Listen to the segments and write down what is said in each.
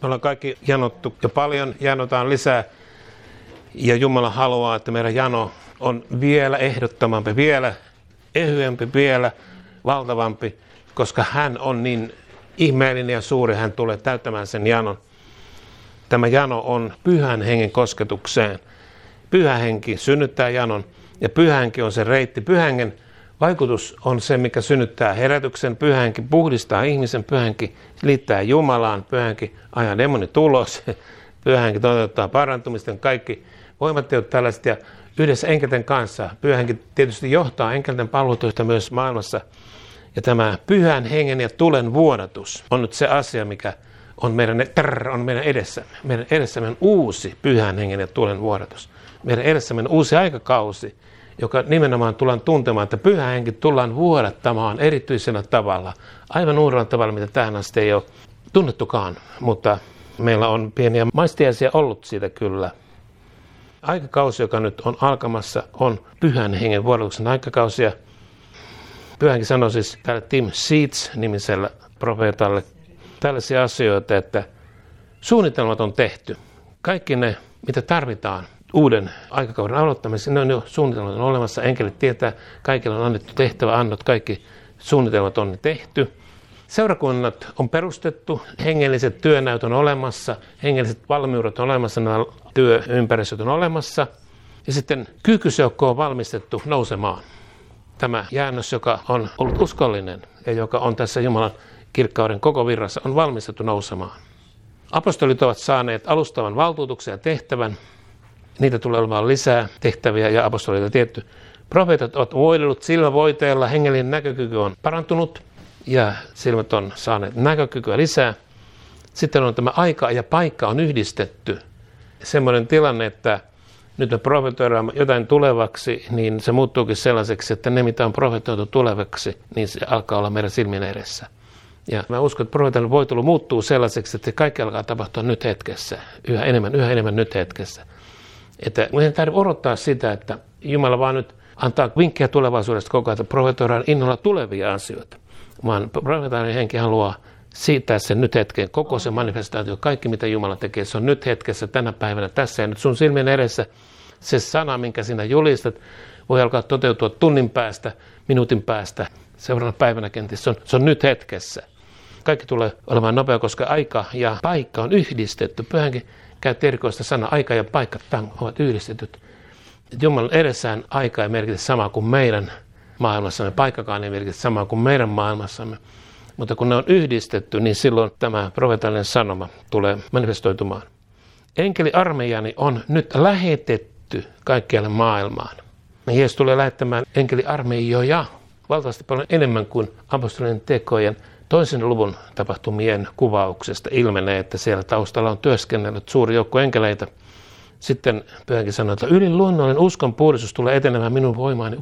Me ollaan kaikki janottu ja paljon janotaan lisää. Ja Jumala haluaa, että meidän jano on vielä ehdottomampi, vielä ehyempi, vielä valtavampi, koska hän on niin ihmeellinen ja suuri, hän tulee täyttämään sen janon. Tämä jano on Pyhän Hengen kosketukseen. Pyhä Henki synnyttää janon ja Pyhä Henki on se reitti. Pyhän Hengen vaikutus on se, mikä synnyttää herätyksen. Pyhä Henki puhdistaa ihmisen, Pyhä Henki liittää Jumalaan, Pyhä Henki ajaa demonit ulos, Pyhä Henki toteuttaa parantumisten kaikki voimatteot tällaiset ja yhdessä enkelten kanssa. Pyhä Henki tietysti johtaa enkelten palvelutyötä myös maailmassa. Ja tämä Pyhän Hengen ja tulen vuodatus on nyt se asia, mikä on meidän edessämme. Meidän edessämme on uusi Pyhän Hengen ja tulen vuodatus. Meidän edessämme on uusi aikakausi, joka nimenomaan tullaan tuntemaan, että Pyhä Henki tullaan vuodattamaan erityisellä tavalla. Aivan uudella tavalla, mitä tähän asti ei ole tunnettukaan, mutta meillä on pieniä maistiaisia ollut siitä kyllä. Aikakausi, joka nyt on alkamassa, on Pyhän Hengen vuodatuksen aikakausi. Pyhä Henki sanoi siis tälle Tim Seeds-nimiselle profeetalle tällaisia asioita, että suunnitelmat on tehty. Kaikki ne, mitä tarvitaan uuden aikakauden aloittamiseen, ne on jo suunnitelmat on olemassa. Enkelit tietää, kaikilla on annettu tehtävä, annot, kaikki suunnitelmat on tehty. Seurakunnat on perustettu, hengelliset työnäyt on olemassa, hengelliset valmiudet on olemassa, nämä työympäristöt on olemassa. Ja sitten kyykysjoukko on valmistettu nousemaan. Tämä jäännös, joka on ollut uskollinen ja joka on tässä Jumalan kirkkauden koko virrassa, on valmistettu nousemaan. Apostolit ovat saaneet alustavan valtuutuksen ja tehtävän. Niitä tulee olemaan lisää tehtäviä ja apostolita tietty. Profeetat ovat voidellut silmävoiteella, hengellinen näkökyky on parantunut ja silmät on saaneet näkökykyä lisää. Sitten on tämä aika ja paikka on yhdistetty. Semmoinen tilanne, että nyt me profetoidaan jotain tulevaksi, niin se muuttuukin sellaiseksi, että ne mitä on profetoitu tulevaksi, niin se alkaa olla meidän silmien edessä. Ja mä uskon, että profeetan voitelu muuttuu sellaiseksi, että kaikki alkaa tapahtua nyt hetkessä, yhä enemmän nyt hetkessä. Että meidän täytyy odottaa sitä, että Jumala vaan nyt antaa vinkkejä tulevaisuudesta koko ajan, että profetoidaan innolla tulevia asioita. Vaan profeetallinen henki haluaa siirtää sen nyt hetkeen, koko se manifestaatio, kaikki mitä Jumala tekee, se on nyt hetkessä, tänä päivänä, tässä ja nyt sun silmien edessä. Se sana, minkä sinä julistat, voi alkaa toteutua tunnin päästä, minuutin päästä, seuraavana päivänä kenties. Se on nyt hetkessä. Kaikki tulee olemaan nopea, koska aika ja paikka on yhdistetty. Pyhänkin käytti erikoista sanaa, aika ja paikka ovat yhdistetyt. Jumalan edessään aika ei merkitä samaa kuin meidän maailmassamme, paikkakaan ei merkitä samaa kuin meidän maailmassamme. Mutta kun ne on yhdistetty, niin silloin tämä profeetallinen sanoma tulee manifestoitumaan. Enkeliarmeijani on nyt lähetetty kaikkialle maailmaan. Jeesus tulee lähettämään enkeliarmeijoja valtavasti paljon enemmän kuin apostolien tekojen 2. luvun tapahtumien kuvauksesta ilmenee, että siellä taustalla on työskennellyt suuri joukko enkeleitä. Sitten Pyhänkin sanoo, että yliluonnollinen uskon puhdistus tulee etenemään minun voimaani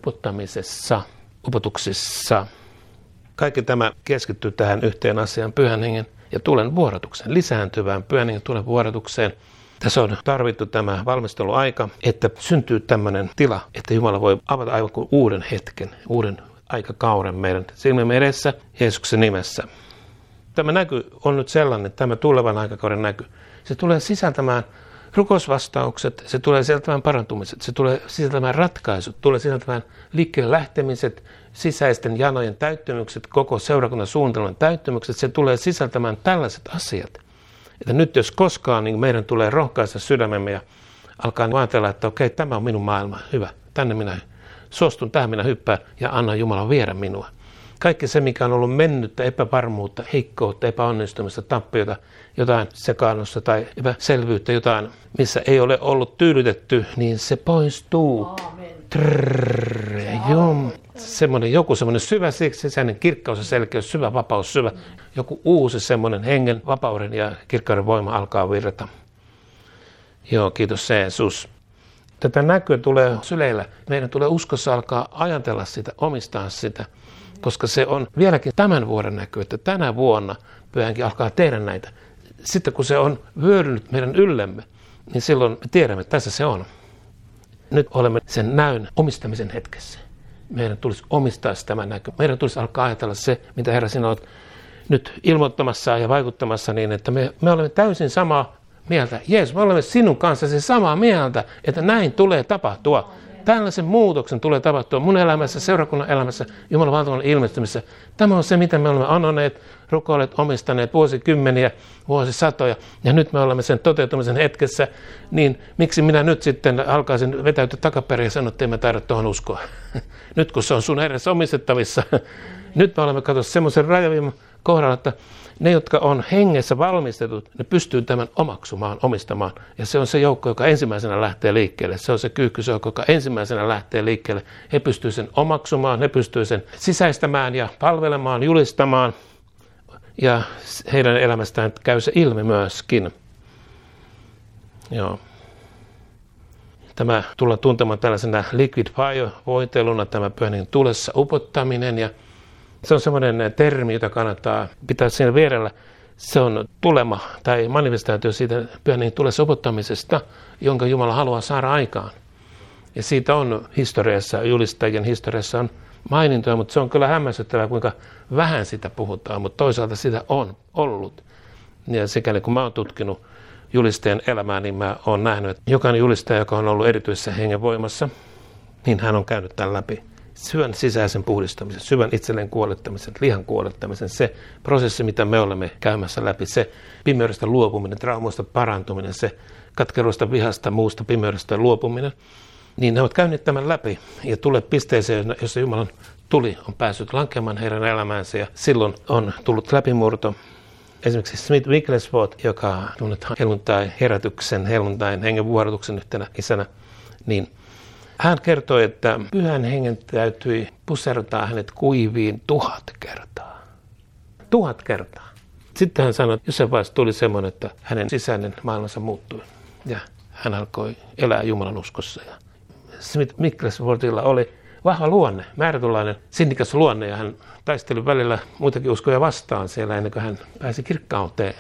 upotuksissa. Kaikki tämä keskittyy tähän yhteen asiaan, Pyhän Hengen ja tulen vuodatukseen, lisääntyvään Pyhän Hengen tulen vuodatukseen. Tässä on tarvittu tämä valmisteluaika, että syntyy tämmöinen tila, että Jumala voi avata aivan kuin uuden hetken, uuden aikakauden meidän silmiemme edessä Jeesuksen nimessä. Tämä näky on nyt sellainen, tämä tulevan aikakauden näky. Se tulee sisältämään rukousvastaukset, se tulee sisältämään parantumiset, se tulee sisältämään ratkaisut, tulee sisältämään liikkeelle lähtemiset, sisäisten janojen täyttymykset, koko seurakunnan suunnitelman täyttymykset, se tulee sisältämään tällaiset asiat. Että nyt jos koskaan, niin meidän tulee rohkaista sydämemme ja alkaa ajatella, että okei, tämä on minun maailma, hyvä, tänne minä suostun, tähän minä hyppään ja annan Jumalan viedä minua. Kaikki se, mikä on ollut mennyttä, epävarmuutta, heikkoutta, epäonnistumista, tappiota, jotain sekaannusta tai epäselvyyttä, jotain, missä ei ole ollut tyydytetty, niin se poistuu. Joku semmoinen syvä sisäinen kirkkaus ja selkeys, syvä vapaus, joku uusi semmoinen hengen, vapauden ja kirkkauden voima alkaa virrata. Joo, kiitos Jeesus. Tätä näkyä tulee syleillä. Meidän tulee uskossa alkaa ajatella sitä, omistaa sitä, koska se on vieläkin tämän vuoden näky, että tänä vuonna Pyhänkin alkaa tehdä näitä. Sitten kun se on vyörynyt meidän yllemme, niin silloin me tiedämme, että tässä se on. Nyt olemme sen näyn omistamisen hetkessä. Meidän tulisi omistaa tämä näky. Meidän tulisi alkaa ajatella se, mitä Herra sinä olet nyt ilmoittamassa ja vaikuttamassa niin, että me olemme täysin samaa mieltä. Jeesus, me olemme sinun kanssasi samaa mieltä, että näin tulee tapahtua. Tällaisen muutoksen tulee tapahtua mun elämässä, seurakunnan elämässä, Jumalan valtakunnan ilmestymisessä. Tämä on se, mitä me olemme anoneet, rukoilleet, omistaneet vuosikymmeniä, vuosisatoja. Ja nyt me olemme sen toteutumisen hetkessä. Niin miksi minä nyt sitten alkaisin vetäytyä takaperin ja sanoa, että emme taida tuohon uskoa. Nyt kun se on sun edessä omistettavissa. Nyt me olemme katsoneet semmoisen rajaviiman kohdalla, että ne, jotka on hengessä valmistetut, ne pystyy tämän omaksumaan, omistamaan. Ja se on se joukko, joka ensimmäisenä lähtee liikkeelle. Se on se kyykkyjoukko, joka ensimmäisenä lähtee liikkeelle. He pystyy sen omaksumaan, he pystyy sen sisäistämään ja palvelemaan, julistamaan. Ja heidän elämästään käy se ilmi myöskin. Joo. Tämä tullaan tuntemaan tällaisena liquid fire-voiteluna, tämä pyhän hengen tulessa upottaminen. Ja se on semmoinen termi, jota kannattaa pitää siinä vierellä. Se on tulema tai manifestaatio siitä pyhän hengen tulessa upottamisesta, jonka Jumala haluaa saada aikaan. Ja siitä on historiassa, julistajien historiassa on mainintoja, mutta se on kyllä hämmästyttävää, kuinka vähän sitä puhutaan, mutta toisaalta sitä on ollut. Ja sikäli kun mä oon tutkinut julistajan elämää, niin mä oon nähnyt, että jokainen julistaja, joka on ollut erityisessä hengen voimassa, niin hän on käynyt tämän läpi. Syvän sisäisen puhdistamisen, syvän itselleen kuolettamisen, lihan kuolettamisen, se prosessi, mitä me olemme käymässä läpi, se pimeydestä luopuminen, traumoista parantuminen, se katkeruista, vihasta, muusta pimeydestä luopuminen, niin ne ovat käyneet tämän läpi ja tulee pisteeseen, jossa Jumalan tuli on päässyt lankeamaan heidän elämäänsä ja silloin on tullut läpimurto. Esimerkiksi Smith Wigglesworth, joka tunnetaan helluntai-herätyksen, helluntain hengen vuorotuksen yhtenä isänä, niin hän kertoi, että pyhän hengen täytyi pusertaa hänet kuiviin 1000 kertaa. 1000 kertaa. Sitten hän sanoi, että jossain vaiheessa tuli semmoinen, että hänen sisäinen maailmansa muuttui. Ja hän alkoi elää Jumalan uskossa. Ja Smith Wigglesworthilla oli vahva luonne, määrätynlainen sinnikäs luonne. Ja hän taisteli välillä muitakin uskoja vastaan siellä ennen kuin hän pääsi kirkkauteen.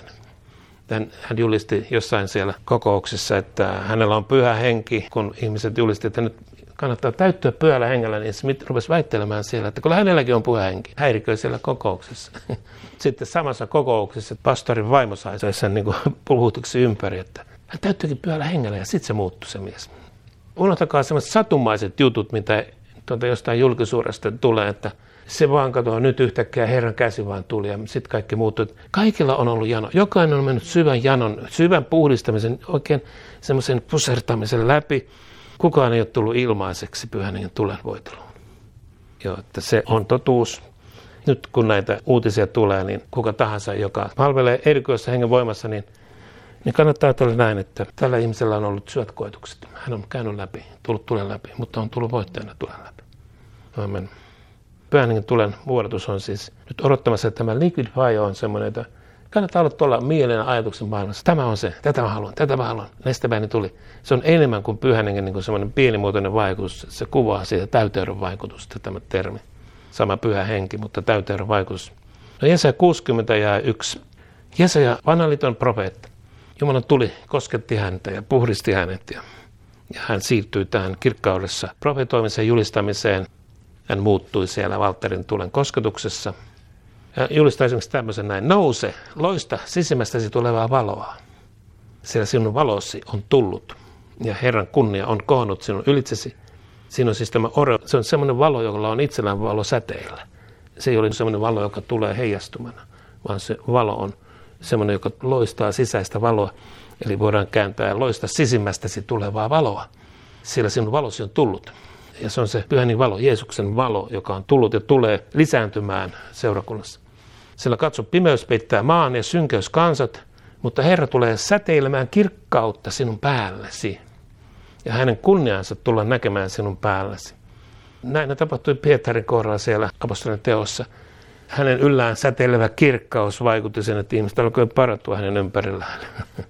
Hän julisti jossain siellä kokouksessa, että hänellä on pyhä henki. Kun ihmiset julisti, että nyt kannattaa täyttyä pyhällä hengellä, niin Smith rupesi väittelemään siellä, että kyllä hänelläkin on pyhä henki. Häiriköi siellä kokouksessa. Sitten samassa kokouksessa pastorin vaimo sai sen niin puhutuksi ympäri, että hän täyttyikin pyhällä hengellä ja sitten se muuttui se mies. Unohtakaa sellaiset satumaiset jutut, mitä jostain julkisuudesta tulee, että se vaan katoaa nyt yhtäkkiä Herran käsi vaan tuli ja sitten kaikki muuttui. Kaikilla on ollut jano. Jokainen on mennyt syvän janon, syvän puhdistamisen, oikein semmoisen pusertamisen läpi. Kukaan ei ole tullut ilmaiseksi pyhän hengen tulen voiteluun. Joo, että se on totuus. Nyt kun näitä uutisia tulee, niin kuka tahansa, joka palvelee erikoisessa hengen voimassa, niin kannattaa ajatella näin, että tällä ihmisellä on ollut syvät koetukset. Hän on käynyt läpi, tullut tulen läpi, mutta on tullut voittajana tulen läpi. Amen. Pyhän hengen tulen vuodatus on siis nyt odottamassa, että tämä liquid fire on semmoinen, että kannattaa olla tuolla mielen ajatuksen maailmassa. Tämä on se, tätä mä haluan. Näistä tuli. Se on enemmän kuin pyhän hengen niin kuin semmoinen pienimuotoinen vaikutus. Se kuvaa siitä täyteyden vaikutusta, tämä termi. Sama pyhä henki, mutta täyteyden vaikutus. No Jesaja 60 ja 1. Jesaja, vanhan liiton profeetta. Jumalan tuli, kosketti häntä ja puhdisti hänet ja hän siirtyi tähän kirkkaudessa profetoimiseen julistamiseen. Hän muuttui siellä Valtterin tulen kosketuksessa. Ja julistaa esimerkiksi tämmöisen näin, nouse, loista sisimmästäsi tulevaa valoa. Siellä sinun valosi on tullut ja Herran kunnia on kohonnut sinun ylitsesi. Siinä on siis tämä se on semmoinen valo, jolla on itsellään valo säteillä. Se ei ole semmoinen valo, joka tulee heijastumana, vaan se valo on semmoinen, joka loistaa sisäistä valoa. Eli voidaan kääntää loista sisimmästäsi tulevaa valoa. Siellä sinun valosi on tullut. Ja se on se pyhän valo, Jeesuksen valo, joka on tullut ja tulee lisääntymään seurakunnassa. Sillä katso, pimeys peittää maan ja synkeys kansat, mutta Herra tulee säteilemään kirkkautta sinun päällesi. Ja hänen kunniansa tullaan näkemään sinun päälläsi. Näin tapahtui Pietarin kohdalla siellä apostolien teossa. Hänen yllään säteilevä kirkkaus vaikutti sen, että ihmiset alkoi parantua hänen ympärillään.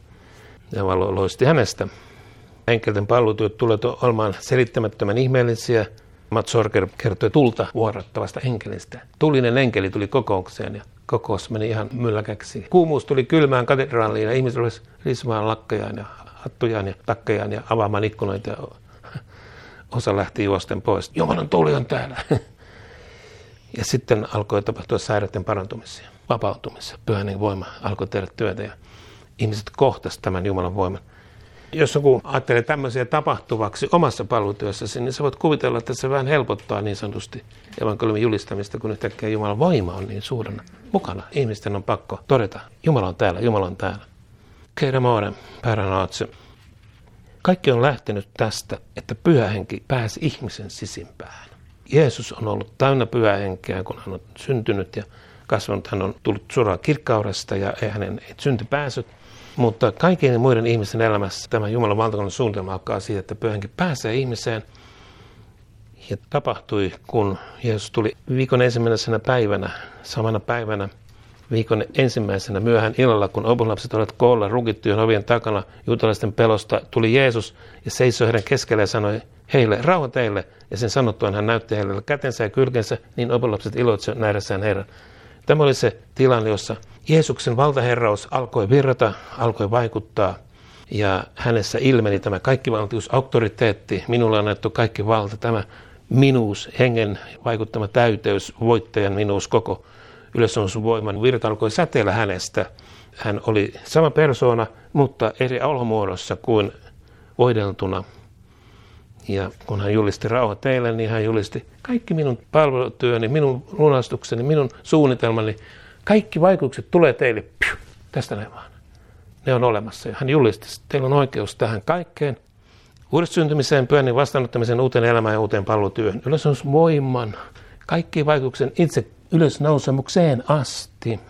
Ja valo loisti hänestä. Enkelten palvelutyöt tulevat olemaan selittämättömän ihmeellisiä. Mats Sorger kertoi tulta vuorattavasta enkelistä. Tulinen enkeli tuli kokoukseen ja kokous meni ihan mylläkäksi. Kuumuus tuli kylmään katedraaliin ja ihmiset rupesivat rismaan lakkejaan ja hattujaan ja takkejaan ja avaamaan ikkunoita. Ja osa lähti juosten pois. Jumalan tuli on täällä. Ja sitten alkoi tapahtua sairaiden parantumisia. vapautumisen. Pyhän Hengen voima alkoi tehdä työtä ja ihmiset kohtasivat tämän Jumalan voiman. Jos joku ajattelee tämmöisiä tapahtuvaksi omassa palvelutyössäsi, niin sä voit kuvitella, että se vähän helpottaa niin sanotusti evankeliumin julistamista, kun yhtäkkiä Jumalan voima on niin suurena mukana. Ihmisten on pakko todeta, Jumala on täällä, Jumala on täällä. Käydä muoden, pääranaatse. Kaikki on lähtenyt tästä, että Pyhä Henki pääsi ihmisen sisimpään. Jeesus on ollut täynnä Pyhää Henkeä, kun hän on syntynyt ja kasvanut. Hän on tullut suoraan kirkkaudesta ja hänen ei synti päässyt. Mutta kaikkien muiden ihmisten elämässä tämä Jumalan valtakunnan suunnitelma alkaa siitä, että Pyhä Henki pääsee ihmiseen. Ja tapahtui, kun Jeesus tuli viikon ensimmäisenä päivänä, samana päivänä, viikon ensimmäisenä myöhään illalla, kun opetuslapset olivat koolla rukittujen ovien takana juutalaisten pelosta, tuli Jeesus ja seisoi heidän keskellä ja sanoi heille, rauha teille. Ja sen sanottuaan hän näytti heille kätensä ja kylkensä, niin opetuslapset iloitsivat nähdessään Herran. Tämä oli se tilanne, jossa Jeesuksen valtaherraus alkoi virrata, alkoi vaikuttaa ja hänessä ilmeni tämä kaikkivaltius, auktoriteetti, minulle on annettu kaikki valta, tämä minuus, hengen vaikuttama täyteys, voittajan minuus, koko ylösnousuvoiman virta alkoi säteillä hänestä. Hän oli sama persoona, mutta eri olomuodossa kuin voideltuna. Ja kun hän julisti rauha teille, niin hän julisti kaikki minun palvelutyöni, minun lunastukseni, minun suunnitelmani, kaikki vaikutukset tulee teille, tästä ne vaan. Ne on olemassa. Ja hän julisti, että teillä on oikeus tähän kaikkeen. Uudesta syntymiseen, Pyhän Hengen vastaanottamiseen, uuteen elämään ja uuteen palvelutyöhön. Ylösnousuvoiman, kaikki vaikutuksen itse ylösnousemukseen asti.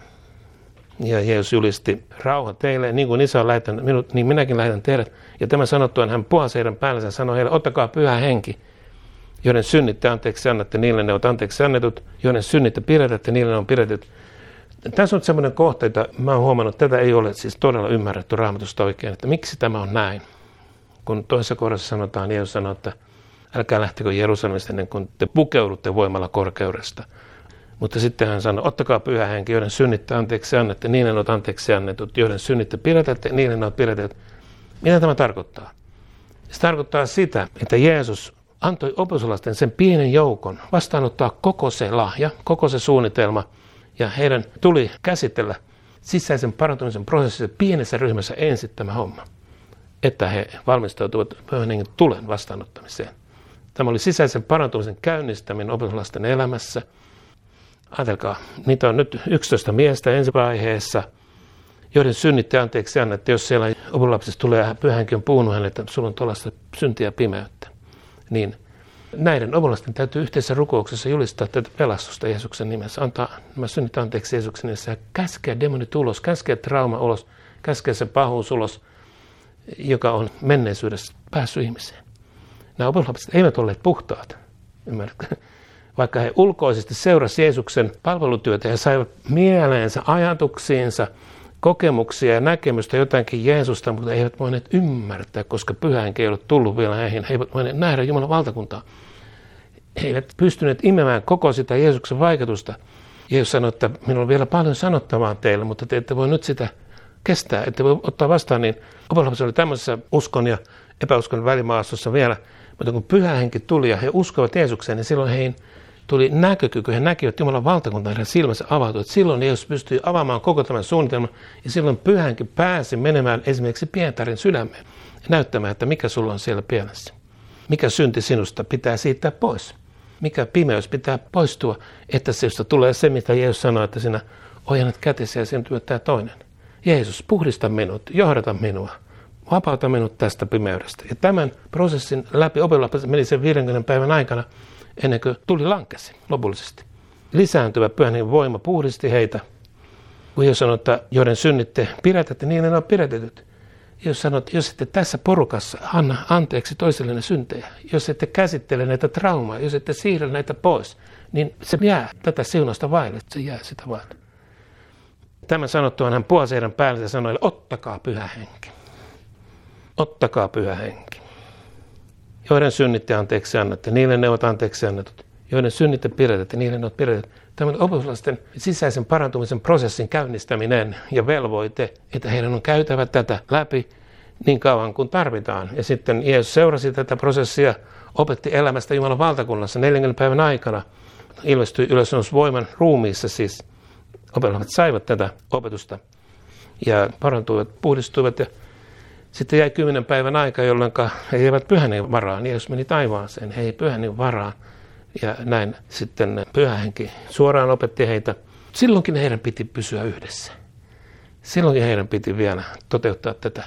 Ja Jeesus julisti, rauha teille, niin kuin Isä on lähettänyt minut, niin minäkin lähetän teidät. Ja tämä sanottuaan hän puhasi heidän päällensä ja sanoi heille, ottakaa Pyhä Henki, joiden synnit te anteeksi annatte, niille ne ovat anteeksi annetut, joiden synnit te pidätätte, niille ne on pidätetty. Tässä on sellainen kohta, että mä oon huomannut, että tätä ei ole siis todella ymmärretty Raamatusta oikein, että miksi tämä on näin. Kun toisessa kohdassa sanotaan, Jeesus sanoo, että älkää lähtekö Jerusalemista ennen kuin te pukeudutte voimalla korkeudesta. Mutta sitten hän sanoi, ottakaa Pyhä Henki, joiden synnit anteeksi annette, niille ne ovat anteeksi annetut, joiden synnit te pidätätte, niille ne ovat pidätetty. Mitä tämä tarkoittaa? Se tarkoittaa sitä, että Jeesus antoi opetuslasten sen pienen joukon vastaanottaa koko se lahja, koko se suunnitelma, ja heidän tuli käsitellä sisäisen parantumisen prosessissa pienessä ryhmässä ensin tämä homma, että he valmistautuvat Pyhän Hengen tulen vastaanottamiseen. Tämä oli sisäisen parantumisen käynnistäminen opetuslasten elämässä. Ajatelkaa, niitä on nyt 11 miestä ensivaiheessa, joiden synnit te anteeksi annatte, jos siellä opetulapsista tulee Pyhä Henki on puhunut hänelle, että sulla on tuollaista syntiä ja pimeyttä. Niin näiden opetulasten täytyy yhteisessä rukouksessa julistaa tätä pelastusta Jeesuksen nimessä, antaa nämä synnit anteeksi Jeesuksen nimessä ja käskeä demonit ulos, käskeä trauma ulos, käskeä se pahuus ulos, joka on menneisyydessä päässyt ihmiseen. Nämä opetulapset eivät olleet puhtaat, ymmärrätkö? Vaikka he ulkoisesti seurasivat Jeesuksen palvelutyötä ja saivat mieleensä, ajatuksiinsa, kokemuksia ja näkemystä jotakin Jeesusta, mutta eivät voineet ymmärtää, koska Pyhä Henki ei ollut tullut vielä heihin. He eivät voineet nähdä Jumalan valtakuntaa. He eivät pystyneet imemään koko sitä Jeesuksen vaikutusta. Jeesus sanoi, että minulla on vielä paljon sanottavaa teille, mutta te ette voi nyt sitä kestää, ette voi ottaa vastaan. Niin opetulapset oli tämmöisessä uskon ja epäuskon välimaastossa vielä, mutta kun Pyhä Henki tuli ja he uskoivat Jeesukseen, niin silloin heihin tuli näkökyky, he näkivät Jumalan valtakuntaa, heidän silmänsä avautui. Silloin Jeesus pystyi avaamaan koko tämän suunnitelman ja silloin Pyhä Henki pääsi menemään esimerkiksi Pietarin sydämeen ja näyttämään, että mikä sulla on siellä pielessä. Mikä synti sinusta pitää siittää pois. Mikä pimeys pitää poistua, että sinusta tulee se, mitä Jeesus sanoi, että sinä ojennat kätesi ja sinun työttää toinen. Jeesus, puhdista minut, johdata minua, vapauta minut tästä pimeydestä. Ja tämän prosessin läpi opetulapset meni sen 50 päivän aikana, ennen kuin tuli lankesi lopullisesti. Lisääntyvä Pyhän Hengen voima puhdisti heitä. Kun Jeesus sanoi, että joiden synnit te pidätätte, niin ne on pidätetyt. Jeesus sanoi, että jos ette tässä porukassa anna anteeksi toiselle ne syntejä, jos ette käsittele näitä traumaa, jos ette siirrä näitä pois, niin se jää tätä siunasta vaille, se jää sitä vaille. Tämän sanottuaan hän puhasi heidän päälle ja sanoi, ottakaa Pyhä Henki. Ottakaa Pyhä Henki. Joiden synnit te anteeksi annatte, niille ne ovat anteeksi annetut. Joiden synnit te pidätätte, niille ne ovat pidätetty. Tämä on opetuslasten sisäisen parantumisen prosessin käynnistäminen ja velvoite, että heidän on käytävä tätä läpi niin kauan kuin tarvitaan. Ja sitten Jeesus seurasi tätä prosessia, opetti elämästä Jumalan valtakunnassa 40 päivän aikana. Ilmestyi ylösnousuvoiman ruumiissa siis Opetuslapset saivat tätä opetusta ja parantuivat, puhdistuivat ja sitten jäi 10 päivän aika, jolloin he eivät pyhän varaan. Jeesus meni taivaaseen, he ei pyhän varaan. Ja näin sitten Pyhä Henki suoraan opetti heitä. Silloinkin heidän piti pysyä yhdessä. Silloinkin heidän piti vielä toteuttaa tätä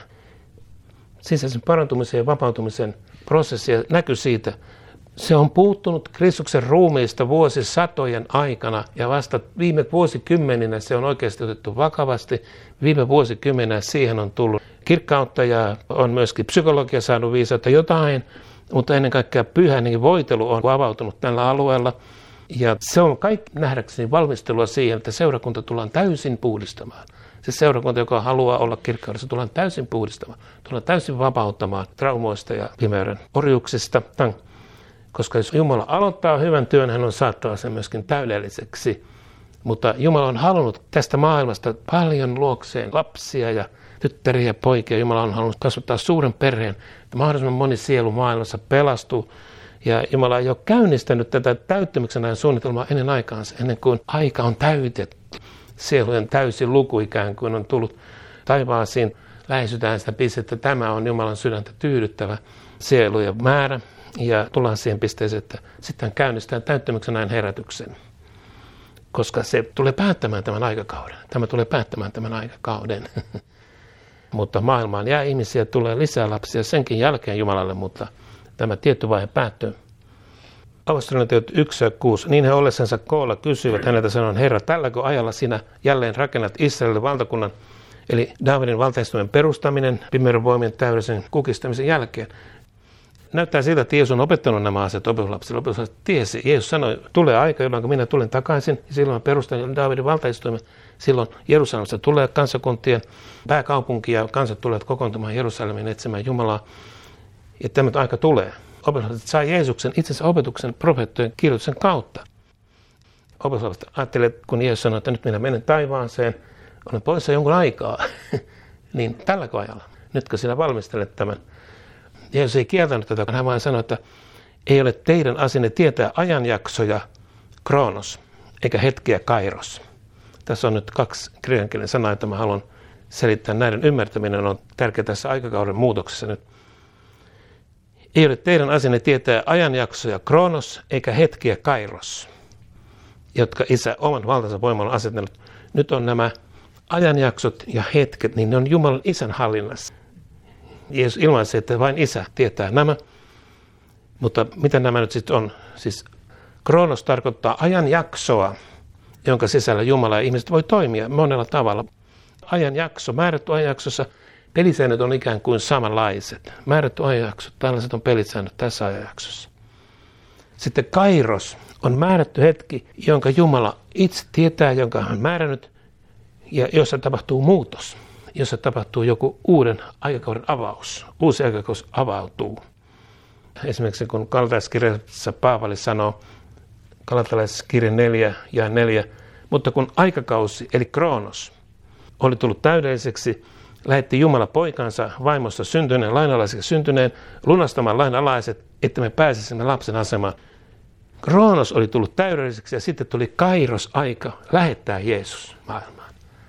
sisäisen parantumisen ja vapautumisen prosessia. Näky siitä. Se on puuttunut Kristuksen ruumiista vuosisatojen aikana ja vasta viime vuosikymmeninä se on oikeasti otettu vakavasti. Viime vuosikymmeninä siihen on tullut kirkkautta ja on myöskin psykologia saanut viisautta jotain, mutta ennen kaikkea pyhän voitelu on avautunut tällä alueella. Ja se on kaikki nähdäkseni valmistelua siihen, että seurakunta tullaan täysin puhdistamaan. Se seurakunta, joka haluaa olla kirkkaudessa, tullaan täysin puhdistamaan. Tullaan täysin vapauttamaan traumoista ja pimeyden orjuuksista. Koska jos Jumala aloittaa hyvän työn, hän on saattaa sen myöskin täydelliseksi. Mutta Jumala on halunnut tästä maailmasta paljon luokseen lapsia ja tyttäriä ja poikia. Jumala on halunnut kasvattaa suuren perheen, että mahdollisimman moni sielu maailmassa pelastuu. Ja Jumala ei ole käynnistänyt tätä täyttymyksen ajan suunnitelmaa ennen aikaansa, ennen kuin aika on täytetty. Sielujen täysi luku ikään kuin on tullut taivaasiin. Lähestytään sitä pistettä, että tämä on Jumalan sydäntä tyydyttävä sielujen määrä. Ja tullaan siihen pisteeseen, että sitten käynnistetään täyttymyksen ajan herätyksen. Koska se tulee päättämään tämän aikakauden. Tämä tulee päättämään tämän aikakauden. Mutta maailmaan jää ihmisiä, tulee lisää lapsia senkin jälkeen Jumalalle, mutta tämä tietty vaihe päättyy. Apostolien-teot 1:6. Niin he ollessansa koolla kysyivät häneltä sanoen, Herra, tälläkö ajalla sinä jälleen rakennat Israelille valtakunnan, eli Daavidin valtaistuimen perustaminen pimeyden voimien täydellisen kukistamisen jälkeen. Näyttää siltä, että Jeesus on opettanut nämä asiat opetuslapsille. Opetuslapset tiesi. Jeesus sanoi, tulee aika, jolloin minä tulen takaisin. Ja silloin mä perustan Daavidin valtaistuimen. Silloin Jerusalemista tulee kansakuntien pääkaupunki ja kansat tulevat kokoontumaan Jerusalemiin etsimään Jumalaa. Ja tämä aika tulee. Opetuslapset saa Jeesuksen itsensä opetuksen profeettojen kirjoituksen kautta. Opetuslapset ajattelee, kun Jeesus sanoi, että nyt minä menen taivaaseen, olen poissa jonkun aikaa, niin tälläkö ajalla, nytkö sinä valmistelet tämän? Jeesus ei kieltänyt tätä, hän vain sanoi, että ei ole teidän asianne tietää ajanjaksoja kronos, eikä hetkiä kairos. Tässä on nyt 2 kreijankielinen sanaa, että mä haluan selittää. Näiden ymmärtäminen on tärkeää tässä aikakauden muutoksessa nyt. Ei ole teidän asianne tietää ajanjaksoja kronos, eikä hetkiä kairos, jotka Isä oman valtansa voimalla on asettanut. Nyt on nämä ajanjaksot ja hetket, niin ne on Jumalan Isän hallinnassa. Jeesus ilmaisi, että vain Isä tietää nämä, mutta mitä nämä nyt sitten on? Siis kronos tarkoittaa ajanjaksoa, jonka sisällä Jumala ja ihmiset voi toimia monella tavalla. Ajanjakso, määrätty ajanjaksossa, pelisäännöt on ikään kuin samanlaiset. Määrätty ajanjakso, tällaiset on pelisäännöt tässä ajanjaksossa. Sitten kairos on määrätty hetki, jonka Jumala itse tietää, jonka hän on määrännyt, ja jossa tapahtuu muutos. Jossa tapahtuu joku uuden aikakauden avaus. Uusi aikakausi avautuu. Esimerkiksi kun Galatalaiskirjassa Paavali sanoo, Galatalaiskirja 4:4, mutta kun aikakausi, eli kronos, oli tullut täydelliseksi, lähetti Jumala poikansa vaimossa syntyneen, lainalaiseksi syntyneen, lunastamaan lainalaiset, että me pääsisimme lapsen asemaan. Kronos oli tullut täydelliseksi ja sitten tuli kairos-aika lähettää Jeesus maailmaan.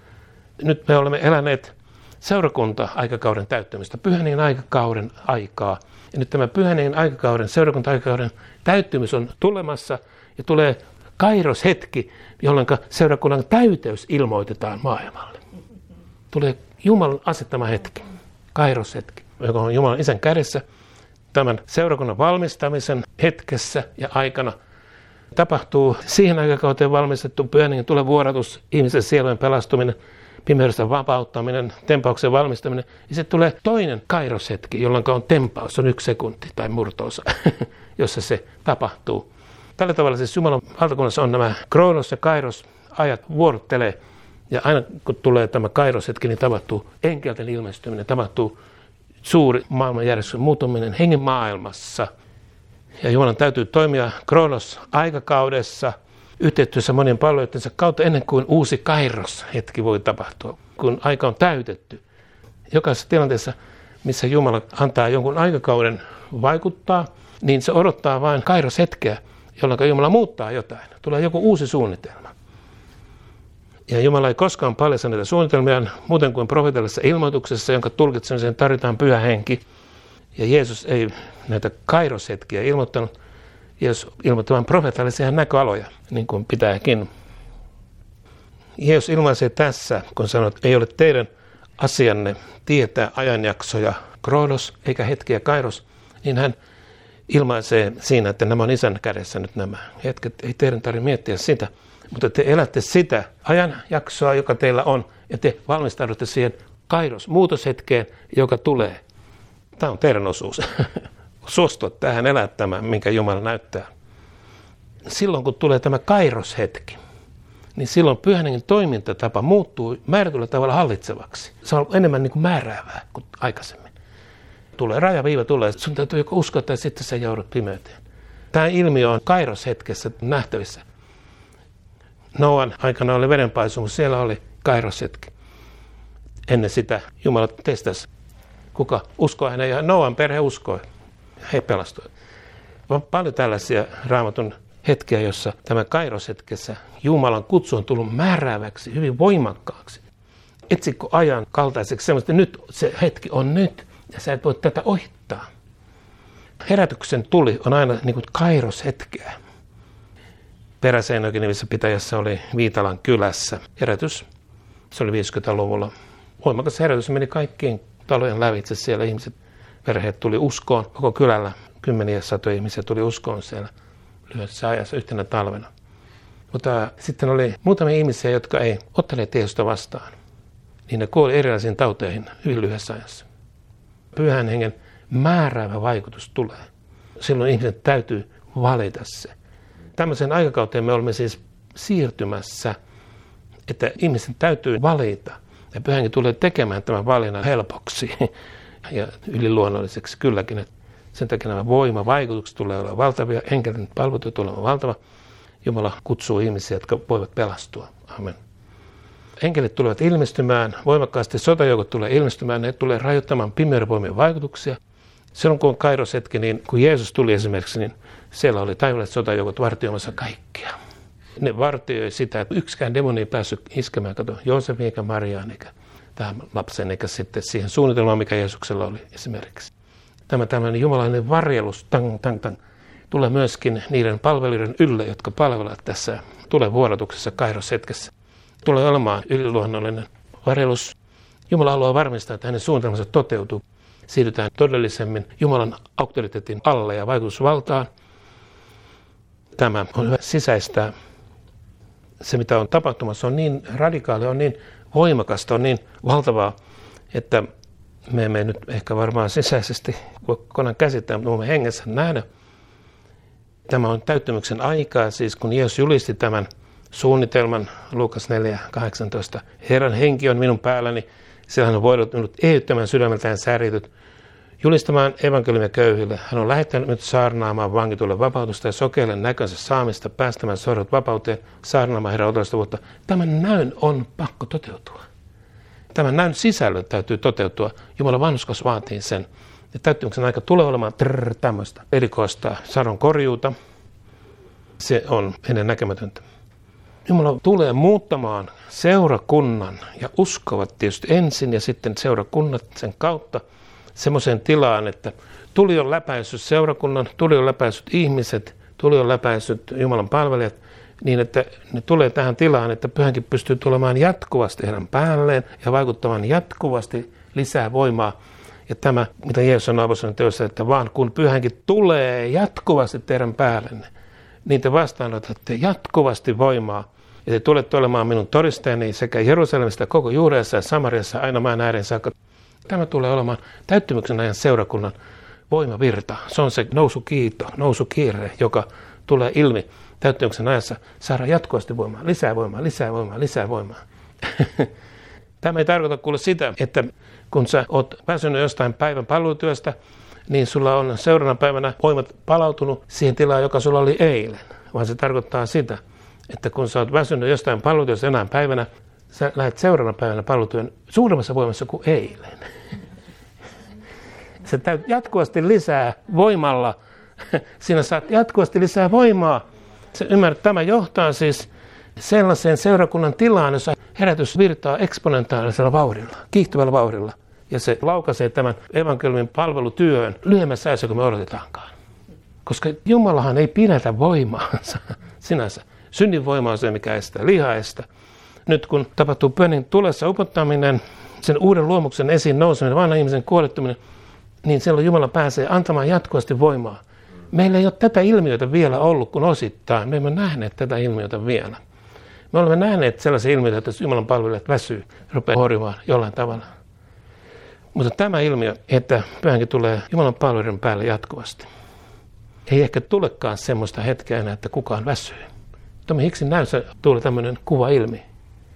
Nyt me olemme eläneet seurakunta-aikakauden täyttymistä, pyhän aikakauden aikaa. Ja nyt tämä pyhän aikakauden, seurakunta-aikakauden täyttymys on tulemassa ja tulee kairos-hetki, jolloin seurakunnan täyteys ilmoitetaan maailmalle. Tulee Jumalan asettama hetki, kairos-hetki, joka on Jumalan Isän kädessä. Tämän seurakunnan valmistamisen hetkessä ja aikana tapahtuu siihen aikakauteen valmistettu pyhän tulee vuodatus, ihmisen sielujen pelastuminen, pimeydestä vapauttaminen, tempauksen valmistaminen. Ja sitten tulee toinen kairoshetki, jolloin on tempaus, on 1 sekunti tai murto-osa, jossa se tapahtuu. Tällä tavalla siis Jumalan valtakunnassa on nämä kronos ja kairos ajat vuorottelee. Ja aina kun tulee tämä kairoshetki, niin tapahtuu enkelten ilmestyminen, tapahtuu suuri maailmanjärjestyksen muuttuminen hengen maailmassa. Ja Jumalan täytyy toimia kronos-aikakaudessa, yhteistyössä monien palveluidensa kautta ennen kuin uusi kairos-hetki voi tapahtua, kun aika on täytetty. Jokaisessa tilanteessa, missä Jumala antaa jonkun aikakauden vaikuttaa, niin se odottaa vain kairos-hetkeä, jolloin Jumala muuttaa jotain. Tulee joku uusi suunnitelma. Ja Jumala ei koskaan paljasta näitä suunnitelmia muuten kuin profeetallisessa ilmoituksessa, jonka tulkitsemiseen tarvitaan Pyhä Henki. Ja Jeesus ei näitä kairoshetkiä ilmoittanut. Jeesus ilmoitti vain profeetallisia näköaloja, niin kuin pitääkin. Jeesus ilmaisee tässä, kun sanoo, että ei ole teidän asianne tietää ajanjaksoja kronos eikä hetkiä kairos, niin hän ilmaisee siinä, että nämä on Isän kädessä nyt nämä hetket. Ei teidän tarvitse miettiä sitä, mutta te elätte sitä ajanjaksoa, joka teillä on, ja te valmistaudutte siihen kairos muutoshetkeen, joka tulee. Tämä on teidän osuus. Suostua tähän elättämään, minkä Jumala näyttää. Silloin kun tulee tämä kairoshetki, niin silloin Pyhän Hengen toimintatapa muuttuu määrätyllä tavalla hallitsevaksi. Se on enemmän niin kuin määräävää kuin aikaisemmin. Tulee rajaviiva, tulee, että sun täytyy joko uskoa tai sitten sä joudut pimeyteen. Tämä ilmiö on kairoshetkessä nähtävissä. Noan aikana oli vedenpaisumus, siellä oli kairoshetki. Ennen sitä Jumala testasi, kuka uskoi häneen, ja Noan perhe uskoi. He pelastuivat. On paljon tällaisia Raamatun hetkiä, jossa tämä kairoshetkessä Jumalan kutsu on tullut määrääväksi, hyvin voimakkaaksi. Etsikö ajan kaltaiseksi semmoista, että nyt se hetki on nyt, ja sä et voi tätä ohittaa. Herätyksen tuli on aina niin kuin kairoshetkeä. Peräseinäjoki nimisessä pitäjässä oli Viitalan kylässä herätys. Se oli 50-luvulla. Voimakas herätys meni kaikkien talojen lävitse siellä. Ihmiset, perheet tuli uskoon. Koko kylällä kymmeniä satoja ihmisiä tuli uskoon siellä lyhyessä ajassa yhtenä talvena. Mutta sitten oli muutamia ihmisiä, jotka ei ottaneet Jeesusta vastaan. Niin ne kuoli erilaisiin tauteihin hyvin lyhyessä ajassa. Pyhän Hengen määräävä vaikutus tulee. Silloin ihmisen täytyy valita se. Tämmöiseen aikakauteen me olemme siis siirtymässä, että ihmisten täytyy valita. Ja Pyhä Henki tulee tekemään tämän valinnan helpoksi ja yliluonnolliseksi kylläkin. Että sen takia nämä voimavaikutukset tulee olla valtavia, enkelin palvelutyö tulee olla valtava. Jumala kutsuu ihmisiä, jotka voivat pelastua. Amen. Enkelit tulevat ilmestymään, voimakkaasti sotajoukot tulee ilmestymään, ne tulee rajoittamaan pimeyden voimien vaikutuksia. Silloin kun on kairoshetki, niin kun Jeesus tuli esimerkiksi, niin siellä oli taivaalliset sotajoukot vartioimassa kaikkia. Ne vartioi sitä, että yksikään demoni ei päässyt iskemään, kato, Joosefin eikä Mariaan eikä tähän lapsen, eikä sitten siihen suunnitelmaan, mikä Jeesuksella oli esimerkiksi. Tämä tämmöinen jumalainen varjelus, tulee myöskin niiden palvelijoiden ylle, jotka palvelevat tässä tulevuorotuksessa kairoshetkessä. Tulee olemaan yliluonnollinen varjelus. Jumala haluaa varmistaa, että hänen suunnitelmansa toteutuu. Siirrytään todellisemmin Jumalan auktoriteetin alle ja vaikutusvaltaan. Tämä on hyvä sisäistää. Se, mitä on tapahtumassa, on niin radikaali, on niin voimakasta, on niin valtavaa, että me emme nyt ehkä varmaan sisäisesti kokonaan käsittää, mutta voimme hengessä nähdä. Tämä on täyttymyksen aikaa, siis kun Jeesus julisti tämän suunnitelman, Luukas 4:18. Herran henki on minun päälläni, sillä hän on voinut minut eheyttämään sydämeltään särjetyt, julistamaan evankeliumia köyhille. Hän on lähettänyt minut saarnaamaan vangitulle vapautusta ja sokeille näkönsä saamista, päästämään sorrut vapauteen, saarnaamaan Herran otollista vuotta. Tämän näyn on pakko toteutua. Tämän näyn sisällön täytyy toteutua. Jumalan vanhurskaus vaatii sen. Ja täyttymyksen aika tulee olemaan tämmöistä erikoista sadon korjuuta. Se on ennen näkemätöntä. Jumala tulee muuttamaan seurakunnan ja uskovat tietysti ensin ja sitten seurakunnat sen kautta semmoiseen tilaan, että tuli on läpäissyt seurakunnan, tuli on läpäissyt ihmiset, tuli on läpäissyt Jumalan palvelijat, niin että ne tulee tähän tilaan, että Pyhänkin pystyy tulemaan jatkuvasti heidän päälleen ja vaikuttamaan jatkuvasti lisää voimaa. Ja tämä, mitä Jeesus sanoo apostolien teossa, että vaan kun Pyhänkin tulee jatkuvasti teidän päällenne, niin te vastaanotatte jatkuvasti voimaa. Ja te tulette olemaan minun todistajani sekä Jerusalemista, koko Juudeassa ja Samariassa, aina maan ääreen saakka. Tämä tulee olemaan täyttymyksen ajan seurakunnan voimavirta. Se on se nousukiire, joka tulee ilmi täyttymyksen ajassa. Saada jatkuvasti voimaa, lisää voimaa, lisää voimaa, lisää voimaa. Tämä ei tarkoita kuule sitä, että kun sä oot väsynyt jostain päivän palvelutyöstä, niin sulla on seuraavana päivänä voimat palautunut siihen tilaan, joka sulla oli eilen. Vaan se tarkoittaa sitä, että kun sä oot väsynyt jostain palvelutyöstä enää päivänä, sä lähdet seuraavana päivänä palvelutyön suuremmassa voimassa kuin eilen. Se täytyy jatkuvasti lisää voimalla. Siinä saat jatkuvasti lisää voimaa. Se ymmärrät, tämä johtaa siis sellaiseen seurakunnan tilaan, jossa herätys virtaa eksponentaalisella vauhdilla, kiihtyvällä vauhdilla. Ja se laukaisee tämän evankeliumin palvelutyön lyhyemmässä ajassa kuin me odotetaankaan. Koska Jumalahan ei pidätä voimaansa sinänsä. Synnin voima on se, mikä estää, liha estää. Nyt kun tapahtuu pyhän tulessa upottaminen, sen uuden luomuksen esiin nouseminen, vanhan ihmisen kuolettuminen, niin silloin Jumala pääsee antamaan jatkuvasti voimaa. Meillä ei ole tätä ilmiötä vielä ollut kuin osittain. Me emme nähneet tätä ilmiötä vielä. Me olemme nähneet sellaisia ilmiöitä, että Jumalan palvelijat väsyy, rupeaa horjumaan jollain tavalla. Mutta tämä ilmiö, että pyhänkin tulee Jumalan palvelijan päälle jatkuvasti. Ei ehkä tulekaan semmoista hetkeä enää, että kukaan väsyy. Tommi Hicksin näyssä tuli tämmöinen kuva ilmi.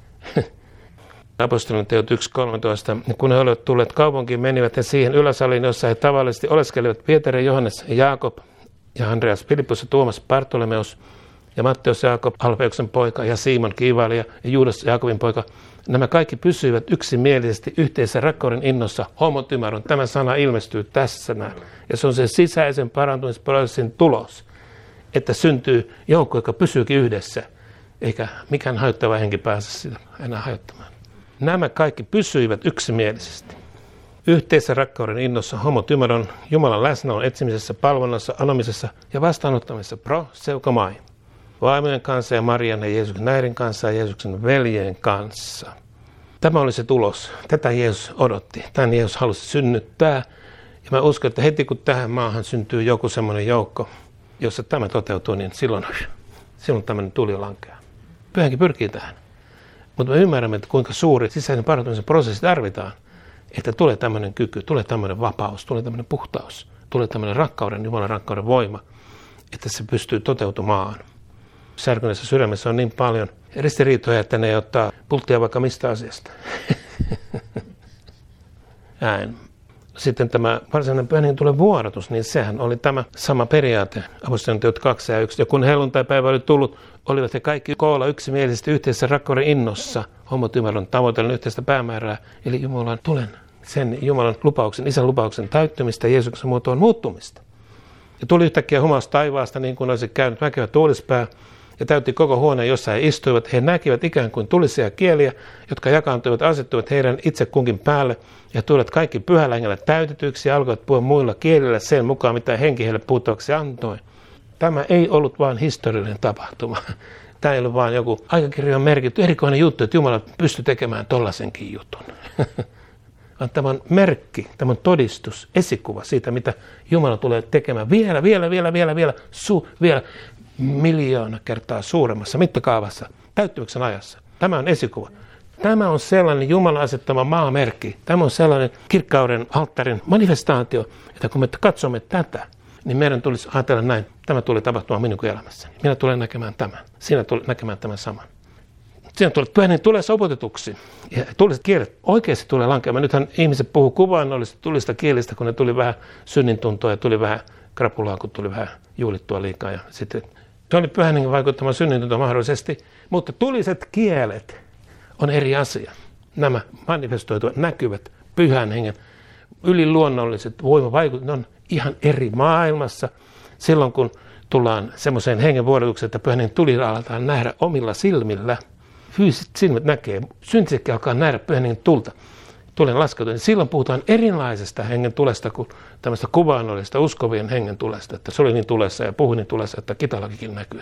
Apostolien teot 1.13. Kun he olivat tulleet kaupunkiin, menivät he siihen yläsaliin, jossa he tavallisesti oleskelivat Pietari, Johannes, Jaakob ja Andreas, Filippus ja Tuomas, Bartolomeus ja Matteus, Jaakob, Alfeuksen poika ja Simon, kiivailija ja Juudas, Jaakobin poika. Nämä kaikki pysyivät yksimielisesti yhteisessä rakkauden innossa. Homotymäron. Tämä sana ilmestyy tässä näin. Ja se on se sisäisen parantumisprosessin tulos, että syntyy joukko, joka pysyykin yhdessä, eikä mikään hajottava henki pääse sitä enää hajottamaan. Nämä kaikki pysyivät yksimielisesti. Yhteisessä rakkauden innossa homotymäron, Jumalan läsnäolon etsimisessä, palvonnassa, anomisessa ja vastaanottamisessa proseukomai. Vaimojen kanssa ja Marian ja Jeesuksen äidin kanssa ja Jeesuksen veljen kanssa. Tämä oli se tulos. Tätä Jeesus odotti. Tämän Jeesus halusi synnyttää. Ja mä uskon, että heti kun tähän maahan syntyy joku semmoinen joukko, jossa tämä toteutuu, niin silloin tämmöinen tuli lankeaa. Pyhänkin pyrkii tähän. Mutta me ymmärrämme, että kuinka suuri sisäinen parantumisen prosessi tarvitaan, että tulee tämmöinen kyky, tulee tämmöinen vapaus, tulee tämmöinen puhtaus, tulee tämmöinen rakkauden, Jumalan rakkauden voima, että se pystyy toteutumaan. Särkyneessä sydämessä on niin paljon ristiriitoja, että ne ottaa pulttia vaikka mistä asiasta. Näin. Sitten tämä varsinainen pyhän tulee vuorotus, niin sehän oli tämä sama periaate. Apostolien teot 2 ja 1. Ja kun helluntaipäivä oli tullut, olivat he kaikki koolla yksimielisesti yhteisessä rakkauden innossa. Homotymäron tavoitellen yhteistä päämäärää, eli Jumalan tulen, sen Jumalan lupauksen, Isän lupauksen täyttymistä ja Jeesuksen muotoon muuttumista. Ja tuli yhtäkkiä humaus taivaasta, niin kuin olisi käynyt väkevä tuulispää, ja täytti koko huoneen, jossa he istuivat. He näkivät ikään kuin tulisia kieliä, jotka jakaantuivat, asettuivat heidän itse kunkin päälle, ja tulivat kaikki pyhällä hengellä täytetyiksi ja alkoivat puhua muilla kielillä sen mukaan, mitä henki heille puhuttavaksi antoi. Tämä ei ollut vain historiallinen tapahtuma. Tämä ei ollut vain joku aikakirjan merkitty erikoinen juttu, että Jumala pystyi tekemään tollaisenkin jutun. Vaan tämä on merkki, tämä on todistus, esikuva siitä, mitä Jumala tulee tekemään vielä miljoona kertaa suuremmassa mittakaavassa, täyttymyksen ajassa. Tämä on esikuva. Tämä on sellainen Jumalan asettama maamerkki. Tämä on sellainen kirkkauden alttarin manifestaatio, että kun me katsomme tätä, niin meidän tulisi ajatella näin. Tämä tulee tapahtumaan minun elämässäni. Minä tulen näkemään tämän. Sinä tulet näkemään tämän saman. Siinä tulee soputetuksi. Ja tuliset kielet oikeasti tulee lankeamaan. Nythän ihmiset puhuu kuvaannollisesti tulista kielistä, kun ne tuli vähän synnintuntoa ja tuli vähän krapulaa, kun tuli vähän juulittua liikaa. Ja sitten se oli pyhän hengen vaikuttama synnintunto mahdollisesti. Mutta tuliset kielet on eri asia. Nämä manifestoituvat, näkyvät pyhän hengen yliluonnolliset voimavaikutukset on ihan eri maailmassa. Silloin kun tullaan semmoiseen hengenvuodotukseen, että pyhän hengen tuli aletaan nähdä omilla silmillä, fyysiset silmät näkee, syntisetkin alkaa nähdä pyhän hengen tulta, tulen laskeutua, niin silloin puhutaan erilaisesta hengen tulesta kuin tämmöistä kuvaannollista uskovien hengen tulesta, että se oli niin tulessa ja puhui niin tulessa, että kitalakikin näkyy.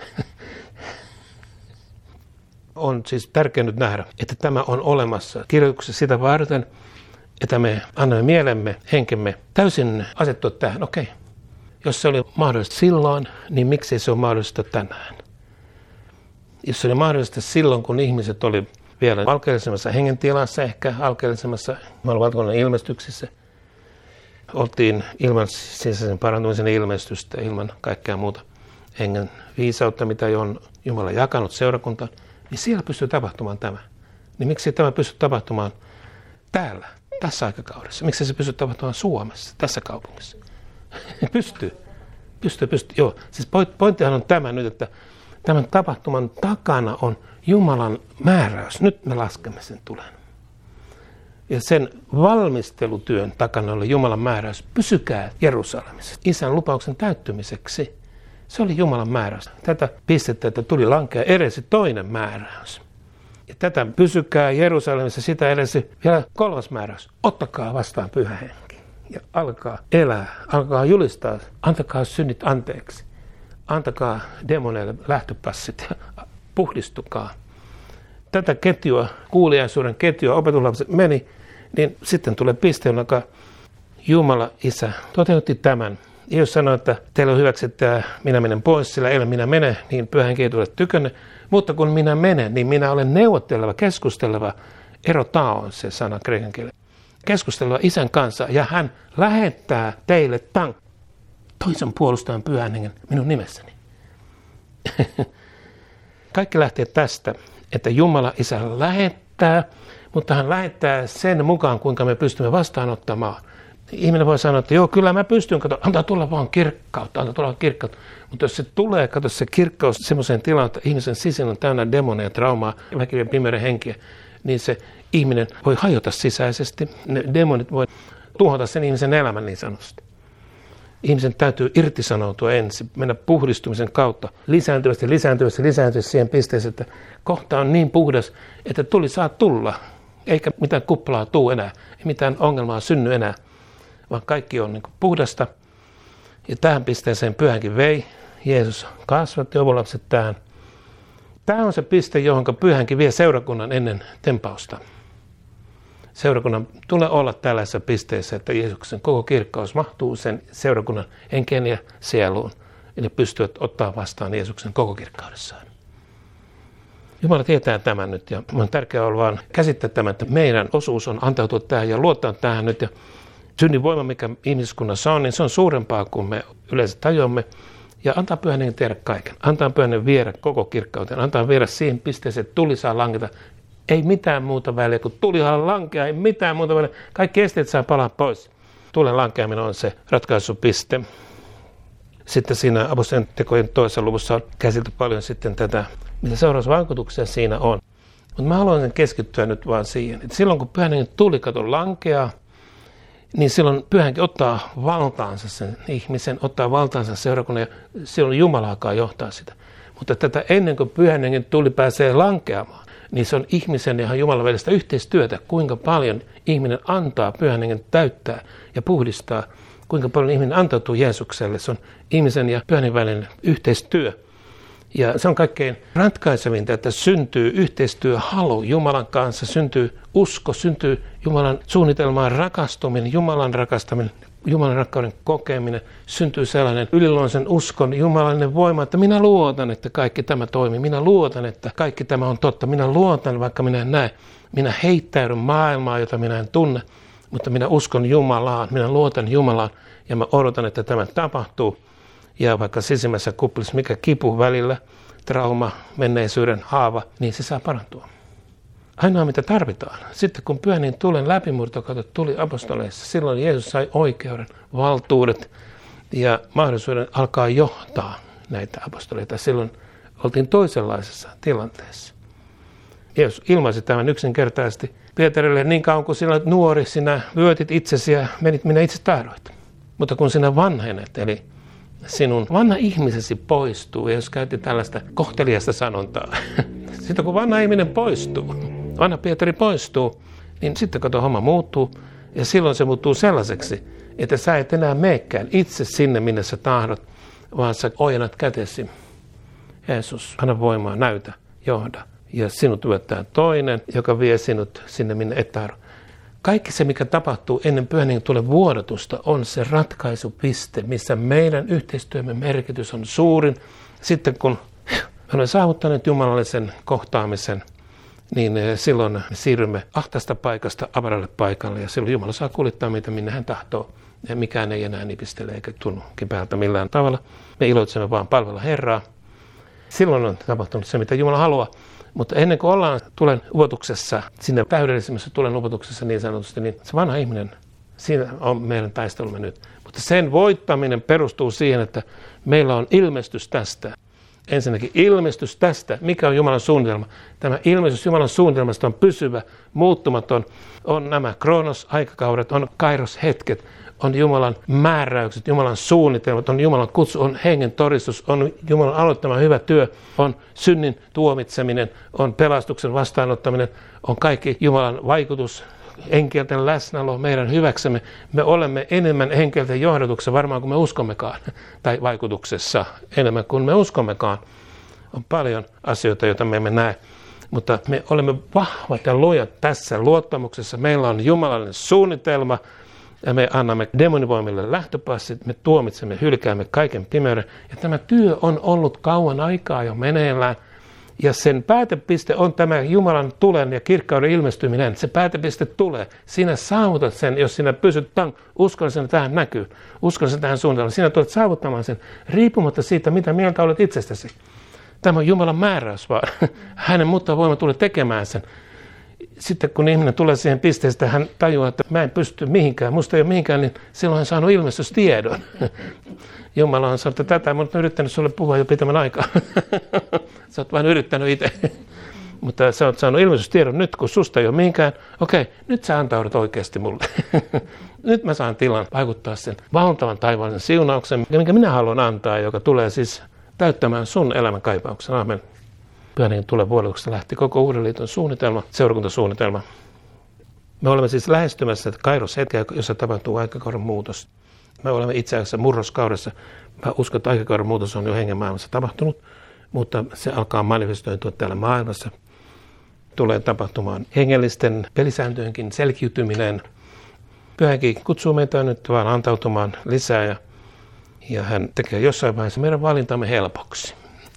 On siis tärkeää nyt nähdä, että tämä on olemassa kirjoituksessa sitä varten, että me annamme mielemme, henkemme täysin asettua tähän. Okei, jos se oli mahdollista silloin, niin miksei se ole mahdollista tänään? Jos se oli mahdollista silloin, kun ihmiset oli vielä alkeellisemmassa hengentilassa, ehkä alkeellisemmassa valkoinen ilmestyksissä, oltiin ilman sisäisen parantumisen ilmestystä, ilman kaikkea muuta hengen viisautta, mitä on Jumala jakanut seurakuntaan, niin siellä pystyy tapahtumaan tämä. Niin miksi tämä pystyy tapahtumaan täällä, tässä aikakaudessa? Miksi se pystyy tapahtumaan Suomessa, tässä kaupungissa? Pystyy. Joo, siis pointtihan on tämä nyt, että tämän tapahtuman takana on Jumalan määräys. Nyt me laskemme sen tulen. Ja sen valmistelutyön takana oli Jumalan määräys. Pysykää Jerusalemissa Isän lupauksen täyttymiseksi. Se oli Jumalan määräys. Tätä pistettä, että tuli lankea, edesi toinen määräys. Ja tätä pysykää Jerusalemissa, sitä edesi vielä 3. määräys. Ottakaa vastaan Pyhä Henki. Ja alkaa elää, alkaa julistaa, antakaa synnit anteeksi. Antakaa demoneille lähtöpassit ja puhdistukaa. Tätä ketjua, kuuliaisuuden ketjua, opetuslapset meni, niin sitten tulee piste, jonka Jumala Isä toteutti tämän. Jeesus sanoi, että teillä on hyväksi, että minä menen pois, sillä ellei minä mene, niin Pyhä Henki ei tule tykönne. Mutta kun minä menen, niin minä olen neuvotteleva, keskusteleva, erotao on se sana kreikan kielellä. Keskusteleva Isän kanssa, ja hän lähettää teille toisen puolustajan Pyhän Hengen minun nimessäni. Kaikki lähtee tästä, että Jumala Isä lähettää, mutta hän lähettää sen mukaan, kuinka me pystymme vastaanottamaan. Ihminen voi sanoa, että joo, kyllä mä pystyn, antaa tulla vaan kirkkautta, Mutta jos se tulee, se kirkkaus semmoiseen tilaan, että ihmisen sisällä on täynnä demoneja, traumaa, väkivien pimeyden henkiä, niin se ihminen voi hajota sisäisesti. Ne demonit voi tuhota sen ihmisen elämän niin sanotusti. Ihmisen täytyy irtisanoutua ensin, mennä puhdistumisen kautta, lisääntyvästi siihen pisteeseen, että kohta on niin puhdas, että tuli saa tulla, eikä mitään kuplaa tuu enää, ei mitään ongelmaa synny enää, vaan kaikki on niin kuin puhdasta. Ja tähän pisteeseen Pyhänkin vei, Jeesus kasvatti ovolapset tähän. Tämä on se piste, johon Pyhänkin vie seurakunnan ennen tempausta. Seurakunnan tulee olla tällaisessa pisteessä, että Jeesuksen koko kirkkaus mahtuu sen seurakunnan henkeen ja sieluun. Eli pystyvät ottaa vastaan Jeesuksen koko kirkkaudessaan. Jumala tietää tämän nyt ja on tärkeää olla vaan käsittää tämän, että meidän osuus on antautua tähän ja luottaa tähän nyt. Ja synnin voima, mikä ihmiskunnassa on, niin se on suurempaa kuin me yleensä tajuamme. Ja antaa Pyhän Hengen tehdä kaiken. Antaa Pyhän Hengen viedä koko kirkkauteen. Antaa viedä siihen pisteeseen, että tuli saa langeta. Ei mitään muuta väliä, kun tulihan lankea, ei mitään muuta väliä. Kaikki esteet saa palaa pois. Tulen lankeaminen on se ratkaisupiste. Sitten siinä apostolien tekojen 2. luvussa on käsitelty paljon sitten tätä, mitä seurausvaikutuksia siinä on. Mutta mä haluan keskittyä nyt vaan siihen, että silloin kun Pyhän Hengen tuli lankeaa, niin silloin Pyhä Henki ottaa valtaansa sen ihmisen, ottaa valtaansa seurakunnan ja silloin Jumala alkaa johtaa sitä. Mutta tätä ennen kuin Pyhän Hengen tuli pääsee lankeamaan, niin se on ihmisen ja Jumalan välistä yhteistyötä, kuinka paljon ihminen antaa Pyhän Hengen täyttää ja puhdistaa, kuinka paljon ihminen antautuu Jeesukselle. Se on ihmisen ja Pyhän Hengen välinen yhteistyö. Ja se on kaikkein ratkaisevinta, että syntyy yhteistyöhalu Jumalan kanssa, syntyy usko, syntyy Jumalan suunnitelmaan rakastuminen, Jumalan rakastaminen, Jumalan rakkauden kokeminen, syntyy sellainen yliluonnollisen uskon, jumalallinen voima, että minä luotan, että kaikki tämä toimii, minä luotan, että kaikki tämä on totta, minä luotan, vaikka minä en näe, minä heittäydyn maailmaan, jota minä en tunne, mutta minä uskon Jumalaan, minä luotan Jumalaan ja mä odotan, että tämä tapahtuu. Ja vaikka sisimmässä kuplissa mikä kipu välillä, trauma, menneisyyden haava, niin se saa parantua. Ainoa mitä tarvitaan. Sitten kun Pyhän Hengen tulen läpimurtokato tuli apostoleissa, silloin Jeesus sai oikeuden, valtuudet ja mahdollisuuden alkaa johtaa näitä apostoleita. Silloin oltiin toisenlaisessa tilanteessa. Jeesus ilmaisi tämän yksinkertaisesti Pietarille, niin kauan kuin sinä olet nuori, sinä vyötit itsesi ja menit minä itse tahdoit. Mutta kun sinä vanhenet, eli sinun vanha ihmisesi poistuu, ja jos käytti tällaista kohteliasta sanontaa, sitten kun vanha ihminen poistuu, vanha Pietari poistuu, niin sitten kato homma muuttuu, ja silloin se muuttuu sellaiseksi, että sä et enää meekään itse sinne, minne sä tahdot, vaan sä ojennat kätesi. Jeesus, anna voimaa, näytä, johda, ja sinut vyöttää toinen, joka vie sinut sinne, minne et tahdo. Kaikki se, mikä tapahtuu ennen Pyhän Hengen tulen vuodatusta, on se ratkaisupiste, missä meidän yhteistyömme merkitys on suurin. Sitten kun me olemme saavuttaneet jumalallisen kohtaamisen, niin silloin me siirrymme ahtaasta paikasta avaralle paikalle. Ja silloin Jumala saa kuljettaa meitä, minne hän tahtoo. Ja mikään ei enää nipistele eikä tunnu kipeältä millään tavalla. Me iloitsemme vaan palvella Herraa. Silloin on tapahtunut se, mitä Jumala haluaa. Mutta ennen kuin ollaan tulen upotuksessa, siinä täydellisemmässä tulen upotuksessa niin sanotusti, niin se vanha ihminen, siinä on meidän taistelumme nyt. Mutta sen voittaminen perustuu siihen, että meillä on ilmestys tästä, ensinnäkin ilmestys tästä, mikä on Jumalan suunnitelma. Tämä ilmestys Jumalan suunnitelmasta on pysyvä, muuttumaton. On nämä kronos-aikakaudet, on kairos-hetket, on Jumalan määräykset, Jumalan suunnitelmat, on Jumalan kutsu, on hengen todistus, on Jumalan aloittama hyvä työ, on synnin tuomitseminen, on pelastuksen vastaanottaminen, on kaikki Jumalan vaikutus, enkelten läsnäolo meidän hyväksemme. Me olemme enemmän enkelten johdatuksessa varmaan kuin me uskommekaan, tai vaikutuksessa enemmän kuin me uskommekaan. On paljon asioita, joita me emme näe, mutta me olemme vahvat ja lujat tässä luottamuksessa. Meillä on jumalallinen suunnitelma, ja me annamme demonivoimille lähtöpassit, me tuomitsemme, hylkäämme kaiken pimeyden. Ja tämä työ on ollut kauan aikaa jo meneillään. Ja sen päätepiste on tämä Jumalan tulen ja kirkkauden ilmestyminen. Se päätepiste tulee. Sinä saavutat sen, jos sinä pysyt uskollisena tähän näkyy. Uskollisena tähän suunnitelmaan. Sinä tulet saavuttamaan sen riippumatta siitä, mitä mieltä olet itsestäsi. Tämä on Jumalan määräys vaan. Hänen muuttaa voima tulee tekemään sen. Sitten kun ihminen tulee siihen pisteeseen, hän tajuaa, että mä en pysty mihinkään, musta ei ole mihinkään, niin silloin hän saanut ilmestystiedon. Jumala on sanonut, että tätä mä oon yrittänyt sulle puhua jo pitemmän aikaa. Sä oot vain yrittänyt itse. Mutta sä oot saanut ilmestystiedon nyt, kun susta ei ole mihinkään. Okei, nyt sä antaudut oikeasti mulle. Nyt mä saan tilan vaikuttaa sen valtavan taivaallisen siunauksen, minkä minä haluan antaa, joka tulee siis täyttämään sun elämän kaipauksen. Amen. Pyhän tulee vuodelluksesta lähti koko Uuden liiton suunnitelma, seurakuntasuunnitelma. Me olemme siis lähestymässä kairos-hetkeä, jossa tapahtuu aikakauden muutos. Me olemme itse asiassa murroskaudessa. Mä uskon, että aikakauden muutos on jo hengen maailmassa tapahtunut, mutta se alkaa manifestoitua täällä maailmassa. Tulee tapahtumaan hengellisten pelisääntöjenkin selkiytyminen. Pyhäkin kutsuu meitä nyt vaan antautumaan lisää ja hän tekee jossain vaiheessa meidän valintamme helpoksi.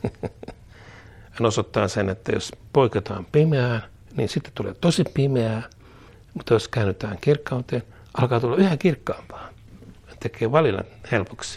Hän osoittaa sen, että jos poiketaan pimeään, niin sitten tulee tosi pimeää, mutta jos käännytään kirkkauteen, alkaa tulla yhä kirkkaampaa. Hän tekee valinnan helpoksi.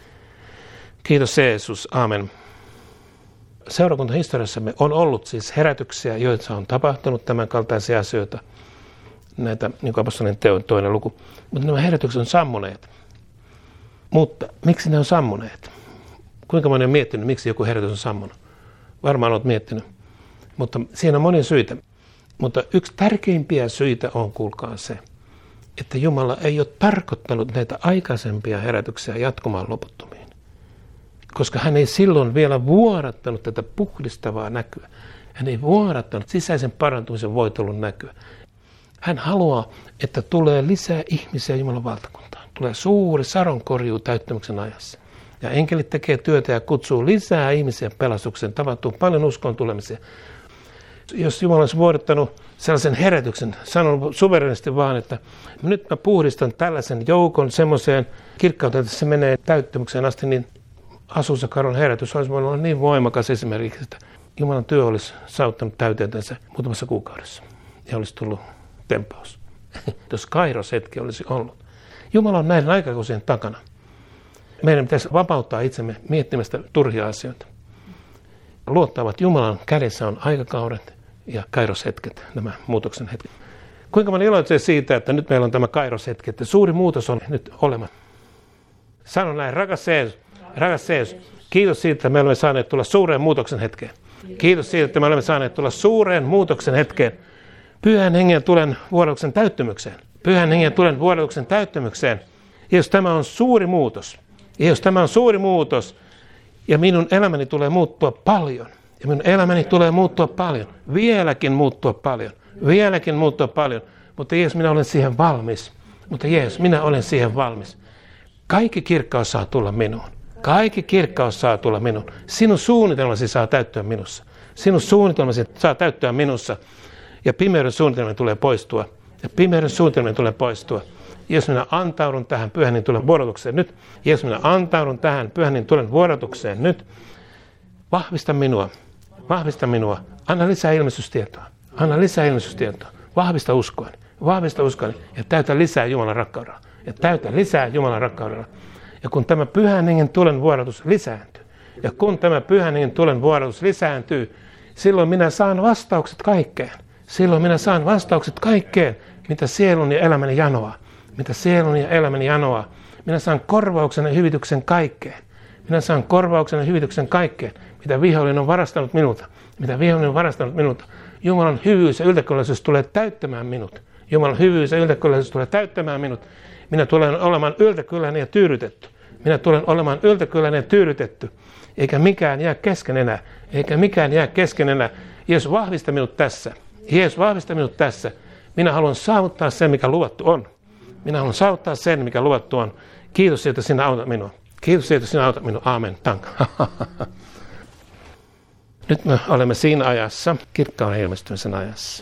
Kiitos Jeesus, aamen. Seurakuntahistoriassamme on ollut siis herätyksiä, joissa on tapahtunut tämän kaltaisia asioita. Näitä, niin kuin apostolien teon 2. luku. Mutta nämä herätykset on sammuneet. Mutta miksi ne on sammuneet? Kuinka moni on miettinyt, miksi joku herätys on sammunut? Varmaan olet miettinyt. Mutta siinä on monia syitä. Mutta yksi tärkeimpiä syitä on, kuulkaa se, että Jumala ei ole tarkoittanut näitä aikaisempia herätyksiä jatkumaan loputtomiin. Koska hän ei silloin vielä vuodattanut tätä puhdistavaa näkyä. Hän ei vuodattanut sisäisen parantumisen voitelun näkyä. Hän haluaa, että tulee lisää ihmisiä Jumalan valtakuntaan. Tulee suuri sadonkorjuu täyttämyksen ajassa. Ja enkelit tekee työtä ja kutsuu lisää ihmisiä pelastukseen. Tapahtuu paljon uskon tulemisia. Jos Jumala olisi vuodattanut sellaisen herätyksen, sanonut suverenisti vaan, että nyt mä puhdistan tällaisen joukon semmoiseen kirkkauteen, että se menee täyttämykseen asti, niin Azusa Caron herätys olisi voinut olla niin voimakas esimerkiksi, että Jumalan työ olisi saavuttanut täyteytensä muutamassa kuukaudessa. Ja olisi tullut tempaus. Jos kairos-hetki olisi ollut. Jumala on näiden aikakausien takana. Meidän pitäisi vapauttaa itsemme miettimästä turhia asioita. Luottavat Jumalan kädessä on aikakaudet ja kairos-hetket, nämä muutoksen hetket. Kuinka moni iloitsee siitä, että nyt meillä on tämä kairos-hetki, että suuri muutos on nyt olemassa. Sanon näin, rakas Jeesus, kiitos siitä, että me olemme saaneet tulla suureen muutoksen hetkeen. Kiitos siitä, että me olemme saaneet tulla suureen muutoksen hetkeen. Pyhän hengen tulen vuodoksen täyttymykseen. Pyhän hengen tulen vuodoksen täyttymykseen. Ja jos tämä on suuri muutos, ja minun elämäni tulee muuttua paljon, vieläkin muuttua paljon, mutta Jeesus, minä olen siihen valmis. Kaikki kirkkaus saa tulla minuun. Sinun suunnitelmasi saa täyttyä minussa. Ja pimeyden suunnitelmien tulee poistua. Jos minä antaudun tähän pyhän niin tulen vuodatukseen nyt, vahvista minua, anna lisää ilmestystietoa, vahvista uskoani ja täytä lisää Jumalan rakkaudella. Ja kun tämä pyhän hengen tulen vuodatus lisääntyy, silloin minä saan vastaukset kaikkeen. Mitä sielun ja elämäni janoaa. Minä saan korvauksen ja hyvityksen kaikkeen. Minä saan korvauksen ja hyvityksen kaikkeen, mitä vihollinen on varastanut minulta. Mitä vihollinen on varastanut minulta. Jumalan hyvyys ja yltäkylläisyys tulee täyttämään minut. Jumalan hyvyys ja yltäkylläisyys tulee täyttämään minut. Minä tulen olemaan yltäkylläinen ja tyydytetty. Minä tulen olemaan yltäkylläinen ja tyydytetty. Eikä mikään jää kesken enää. Eikä mikään jää kesken enää. Jeesus, vahvista minut tässä. Jeesus, vahvista minut tässä. Minä haluan saavuttaa sen, mikä luvattu on. Minä haluan saavuttaa sen, mikä luvattu on. Kiitos, että sinä autat minua. Kiitos, että sinä autat minua. Aamen. Tank. Nyt me olemme siinä ajassa, kirkkauden ilmestymisen ajassa.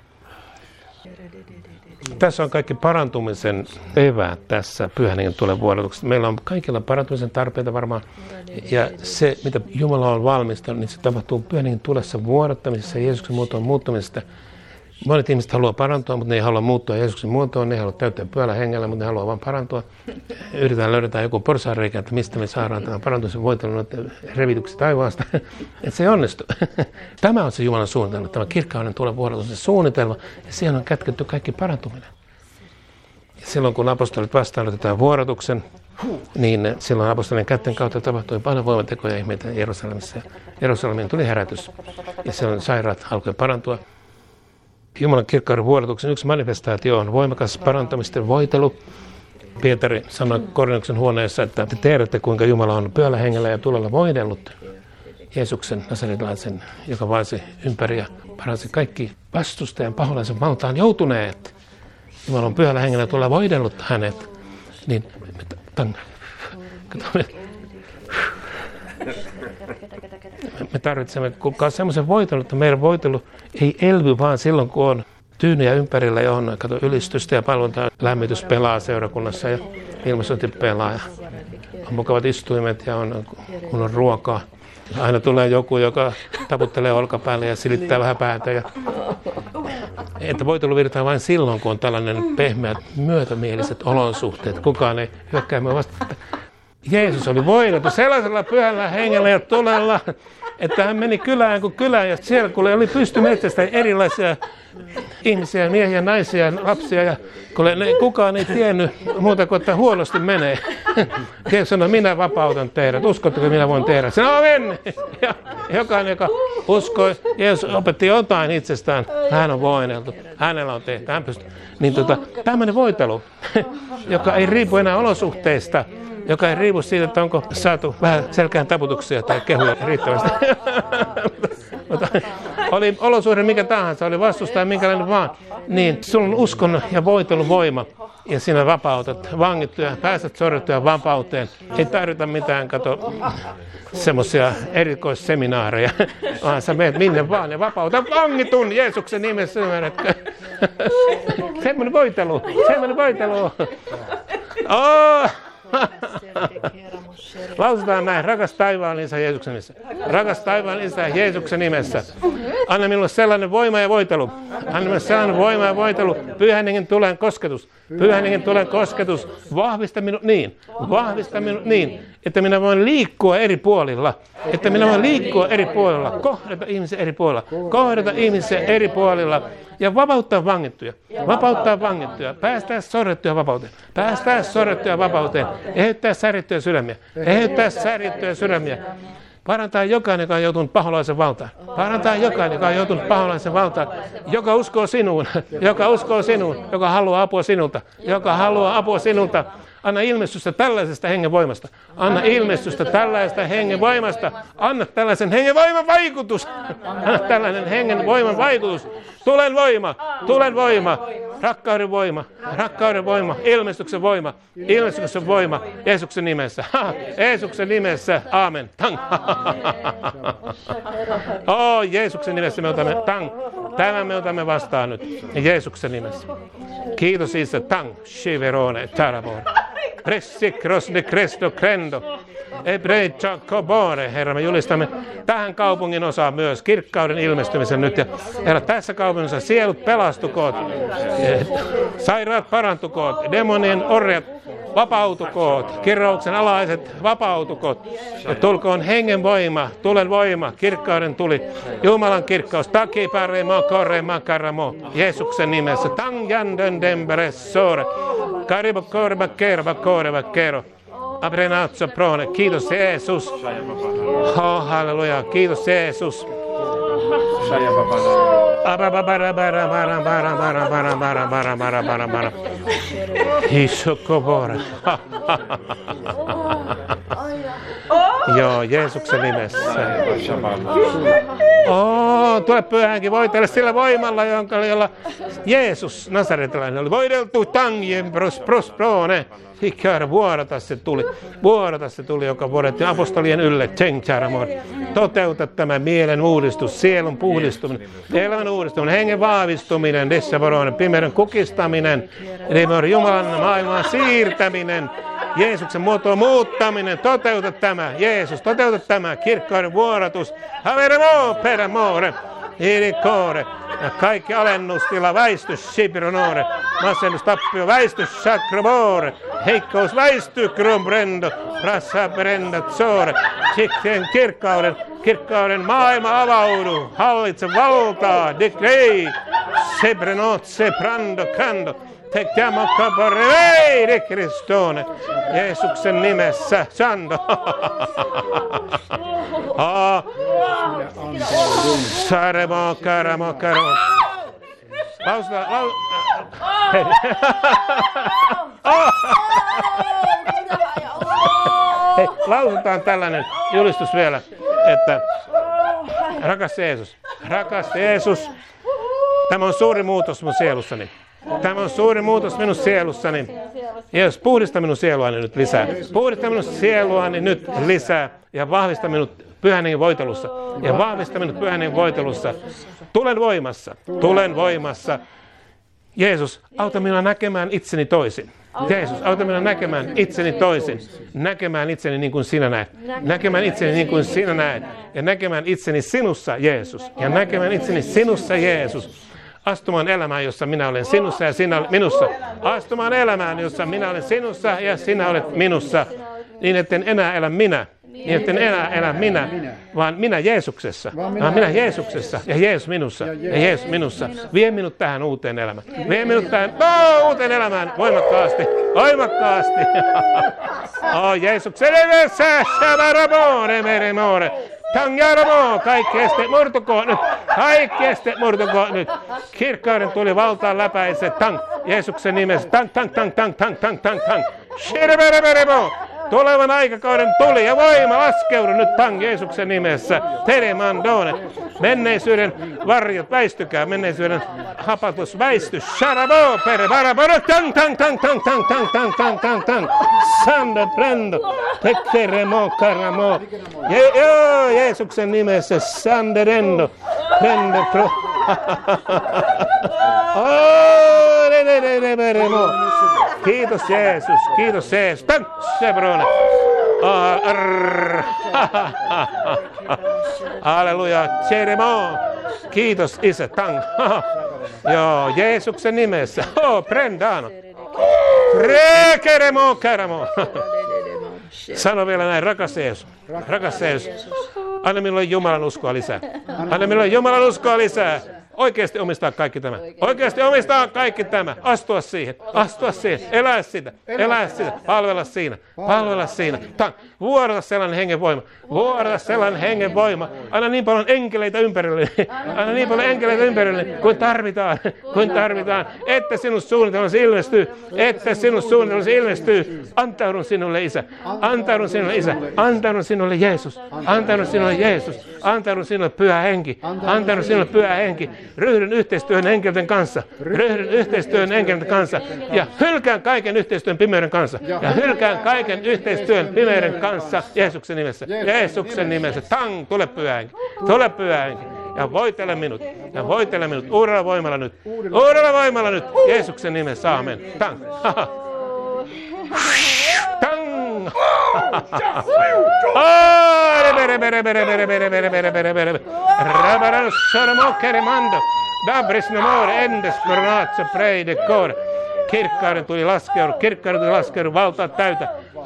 Tässä on kaikki parantumisen eväät tässä Pyhän Hengen tulen vuodatuksessa. Meillä on kaikilla parantumisen tarpeita varmaan. Ja se, mitä Jumala on valmistanut, niin se tapahtuu Pyhän Hengen tulessa vuodattamisessa ja Jeesuksen muotoon muuttamisesta. Monet ihmiset haluaa parantua, mutta ne ei halua muuttua Jeesuksen muotoon. Ne ei halua täyttää Pyhällä Hengellä, mutta ne haluaa vain parantua. Löydetään joku porsaanreikä, että mistä me saadaan tämän parantumisen voitelun revityksi taivaasta. Että se ei onnistu. Tämä on se Jumalan suunnitelma, tämä kirkkauden tulen vuodatuksen suunnitelma. Ja siihen on kätketty kaikki parantuminen. Ja silloin kun apostolit vastaanotetaan vuodatuksen, niin silloin apostolien kätten kautta tapahtui paljon voimatekoja ihmeitä Jerusalemissa. Jerusalemiin tuli herätys. Ja silloin sairaat alkoi parantua. Jumalan kirkkauden vuodatuksen yksi manifestaatio on voimakas parantamisten voitelu. Pietari sanoi Korneliuksen huoneessa, että te tiedätte, kuinka Jumala on Pyhällä Hengellä ja tulella voidellut Jeesuksen nasaretilaisen, joka vaasi ympäri ja paransi kaikki vastustajan paholaisen valtaan joutuneet. Jumala on Pyhällä Hengellä ja tulella voidellut hänet. Niin, me tarvitsemme kukaan semmoisen voitelun, että meidän voitelu ei elvy vaan silloin, kun on tyynyjä ympärillä ja on ylistystä ja palvontaa. Lämmitys pelaa seurakunnassa ja ilmastointi pelaa ja on mukavat istuimet ja kun on ruokaa. Aina tulee joku, joka taputtelee olkapäälle ja silittää vähän päätä. Että voitelu virtaa vain silloin, kun on tällainen pehmeät, myötämieliset olosuhteet. Kukaan ei hyökkää minua vastaan. Jeesus oli voideltu sellaisella Pyhällä Hengellä ja tulella, että hän meni kylään kuin kylään ja siellä kun oli pystymetsästä erilaisia ihmisiä, miehiä, naisia, lapsia ja kukaan ei tiennyt muuta kuin, että huonosti menee. Jeesus sanoi, minä vapautan teidät, uskotteko minä voin tehdä? Sanoi, amen! Ja jokainen, joka uskoi, Jeesus opetti jotain itsestään, hän on voideltu, hänellä on tehty, hän pystyy. Niin tämmöinen voitelu, joka ei riipu enää olosuhteista, joka ei riipu siitä, että onko saatu vähän selkään taputuksia tai kehuja riittävästi. Oli olosuhde mikä tahansa, oli vastustaja minkälainen vaan, niin sulla on uskon ja voitelun voima. Ja sinä vapautat vangittuja, pääset sorrettuja vapauteen. Ei tarvita mitään, semmoisia erikoisseminaareja, vaan sä menet minne vaan ja vapauta vangitun Jeesuksen nimessä. Semmoinen voitelu, semmoinen voitelu. Lausutaan näin, rakas taivaan Isä Jeesuksen nimessä. Rakas taivaan Isä Jeesuksen nimessä. Anna minulle sellainen voima ja voitelu. Anna minulle sellainen voima ja voitelu. Pyhän Hengen tulen kosketus. Pyhän Hengen tulen kosketus. Vahvista minut niin. Vahvista minut niin, että minä voin liikkua eri puolilla. Että minä voin liikkua eri puolilla. Kohdata ihmisiä eri puolilla. Kohdata ihmisiä eri puolilla. Ja vapauttaa vangittuja. Vapauttaa vangittuja. Päästää sorrettuja vapauteen. Päästää sorrettuja vapauteen. Eheyttää särjettyjä sydämiä. Eheyttää särjettyjä sydämiä. Parantaa jokainen, joka on joutunut paholaisen valtaan. Parantaa jokainen, joka on joutunut paholaisen valtaan. Joka uskoo sinuun. Joka uskoo sinuun. Joka haluaa apua sinulta. Joka haluaa apua sinulta. Anna ilmestystä tällaisesta hengen voimasta. Anna ilmestystä tällaisesta hengen voimasta. Anna tällaisen hengen voiman vaikutus. Anna tällainen hengen voiman vaikutus. Tulen voima. Tulen voima. Rakkauden voima. Rakkauden voima. Ilmestyksen voima. Ilmestyksen voima. Jeesuksen nimessä. Jeesuksen nimessä. Aamen. Tang. Jeesuksen nimessä me otamme. Tang. Tämän me otamme vastaan nyt. Jeesuksen nimessä. Kiitos Isä. Tang. Shiverone. Tarabone. Pressi crosne cresto crendo. Ebrei chakobore. Herra, me julistamme tähän kaupungin osaan myös kirkkauden ilmestymisen nyt. Ja Herra, tässä kaupungissa sielut pelastukoot. Sairaat parantukoot. Demonien orjat vapautukoot. Kirrouksen alaiset vapautukoot. Ja tulkoon hengen voima, tulen voima, kirkkauden tuli. Jumalan kirkkaus. Takiparemo kore makaramo. Jeesuksen nimessä. Tangjandön dembere sore. Karibo korba kerba korva kero. Abrenazzo prone. Kiitos Jeesus. Oh, halleluja. Kiitos Jeesus. Isokobora. Joo, Jeesuksen nimessä. Tule Pyhä Henki, voitele sillä voimalla, jolla Jeesus Nasaretilainen oli voideltu tangien prosprone. Hikkäära vuorota se tuli, joka vuodettiin apostolien ylle. Toteuta tämä mielen uudistus, sielun puhdistuminen, elämän uudistuminen, hengen vahvistuminen, pimeyden kukistaminen, Jumalan maailman siirtäminen, Jeesuksen muotoa muuttaminen. Toteuta tämä, Jeesus, toteuta tämä kirkkauden vuorotus. Haveremo per amore. Irikore. Ja kaikki alennustila väistys, sibronore. Masennustappio väistys, sakrobore. Heikkous väisty, krombrendo. Rassa brenda tsore. Sitten kirkkauden maailma avaudu. Hallitse valtaa, dikrei. Sebrenot, sebrando, krando. Tektiamo caporrei di Kristone. Jeesuksen nimessä. Sando. Saremo, karamo. Hei, lausutaan tällainen julistus vielä, että rakas Jeesus, tämä on suuri muutos mun sielussani. Tämä on suuri muutos minun sielussani. Jeesus, puhdista minun sieluani nyt lisää. Puhdista minun sieluani nyt lisää ja vahvista minut Pyhän Hengen voitelussa. Ja vahvista minut Pyhän Hengen voitelussa. Tulen voimassa. Jeesus, auta minua näkemään itseni toisin. Jeesus, auta minua näkemään itseni toisin. Näkemään itseni niin kuin sinä näet. Näkemään itseni niin kuin sinä näet. Ja näkemään itseni sinussa, Jeesus. Ja näkemään itseni sinussa, Jeesus. Astumaan elämään, jossa minä olen sinussa ja sinä olet minussa. Astumaan elämään, jossa minä olen sinussa ja sinä olet minussa. Niin etten enää elä minä. Niin etten enää elä minä, vaan minä Jeesuksessa. Minä Jeesuksessa ja Jeesus minussa. Ja Jeesus minussa. Vie minut tähän uuteen elämään. Vie minut tähän uuteen elämään voimakkaasti. Jeesuksen edessä. Shabaramore, meremore. Tangaramo, kaikki este murtukoon nyt. Kirkkauden tuli valtaan läpäise. Tang, Jeesuksen nimessä. Tang. Shirberberebo. Tulevan aikakauden tuli ja voima laskeudu nyt tang Jeesuksen nimessä. Teremandone. Menneisyyden varjot väistykää. Menneisyyden hapatus väisty. Sharabo per barabaro. Tang. Sanda prendo. Tekteremo karamo. Jeesuksen nimessä. Sanderendo. Prendo pro. Kiitos Jeesus. Tang sebrone. Halleluja. Ceremo. Kiitos Isä. Tang. Joo, Jeesuksen nimessä. Prendano. Rekeremo karamo. Sano vielä näin, rakas Jeesus. Anna minulle Jumalan uskoa lisää. Oikeasti omistaa kaikki tämä. Astua siihen. Elää sitä. Palvella siinä. Vuorata sellainen hengen voima. Anna niin paljon enkeleitä ympärille. Kuin tarvitaan. Että sinun suunnitelmasi ilmestyy. Antaudun sinulle Isä. Antaudun sinulle Jeesus. Antaudun sinulle Pyhä Henki. Ryhdyn yhteistyöhön enkelten kanssa. Ja hylkään kaiken yhteistyön pimeyden kanssa. Jeesuksen nimessä. Tang, tule Pyhä Henki. Ja voitele minut. Uudella voimalla nyt. Jeesuksen nimessä. Aamen. Tang. Tang. Rabaran sormo keremando. Dabris namore endes coronazzo prei de cor. Kirkkauden tuli laskeudu, valtaa täytä.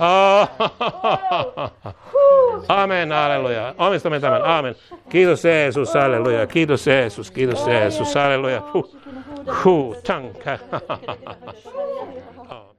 Amen, halleluja. Omistamme tämän, amen. Kiitos Jeesus, halleluja. Kiitos Jeesus, halleluja. Tanka.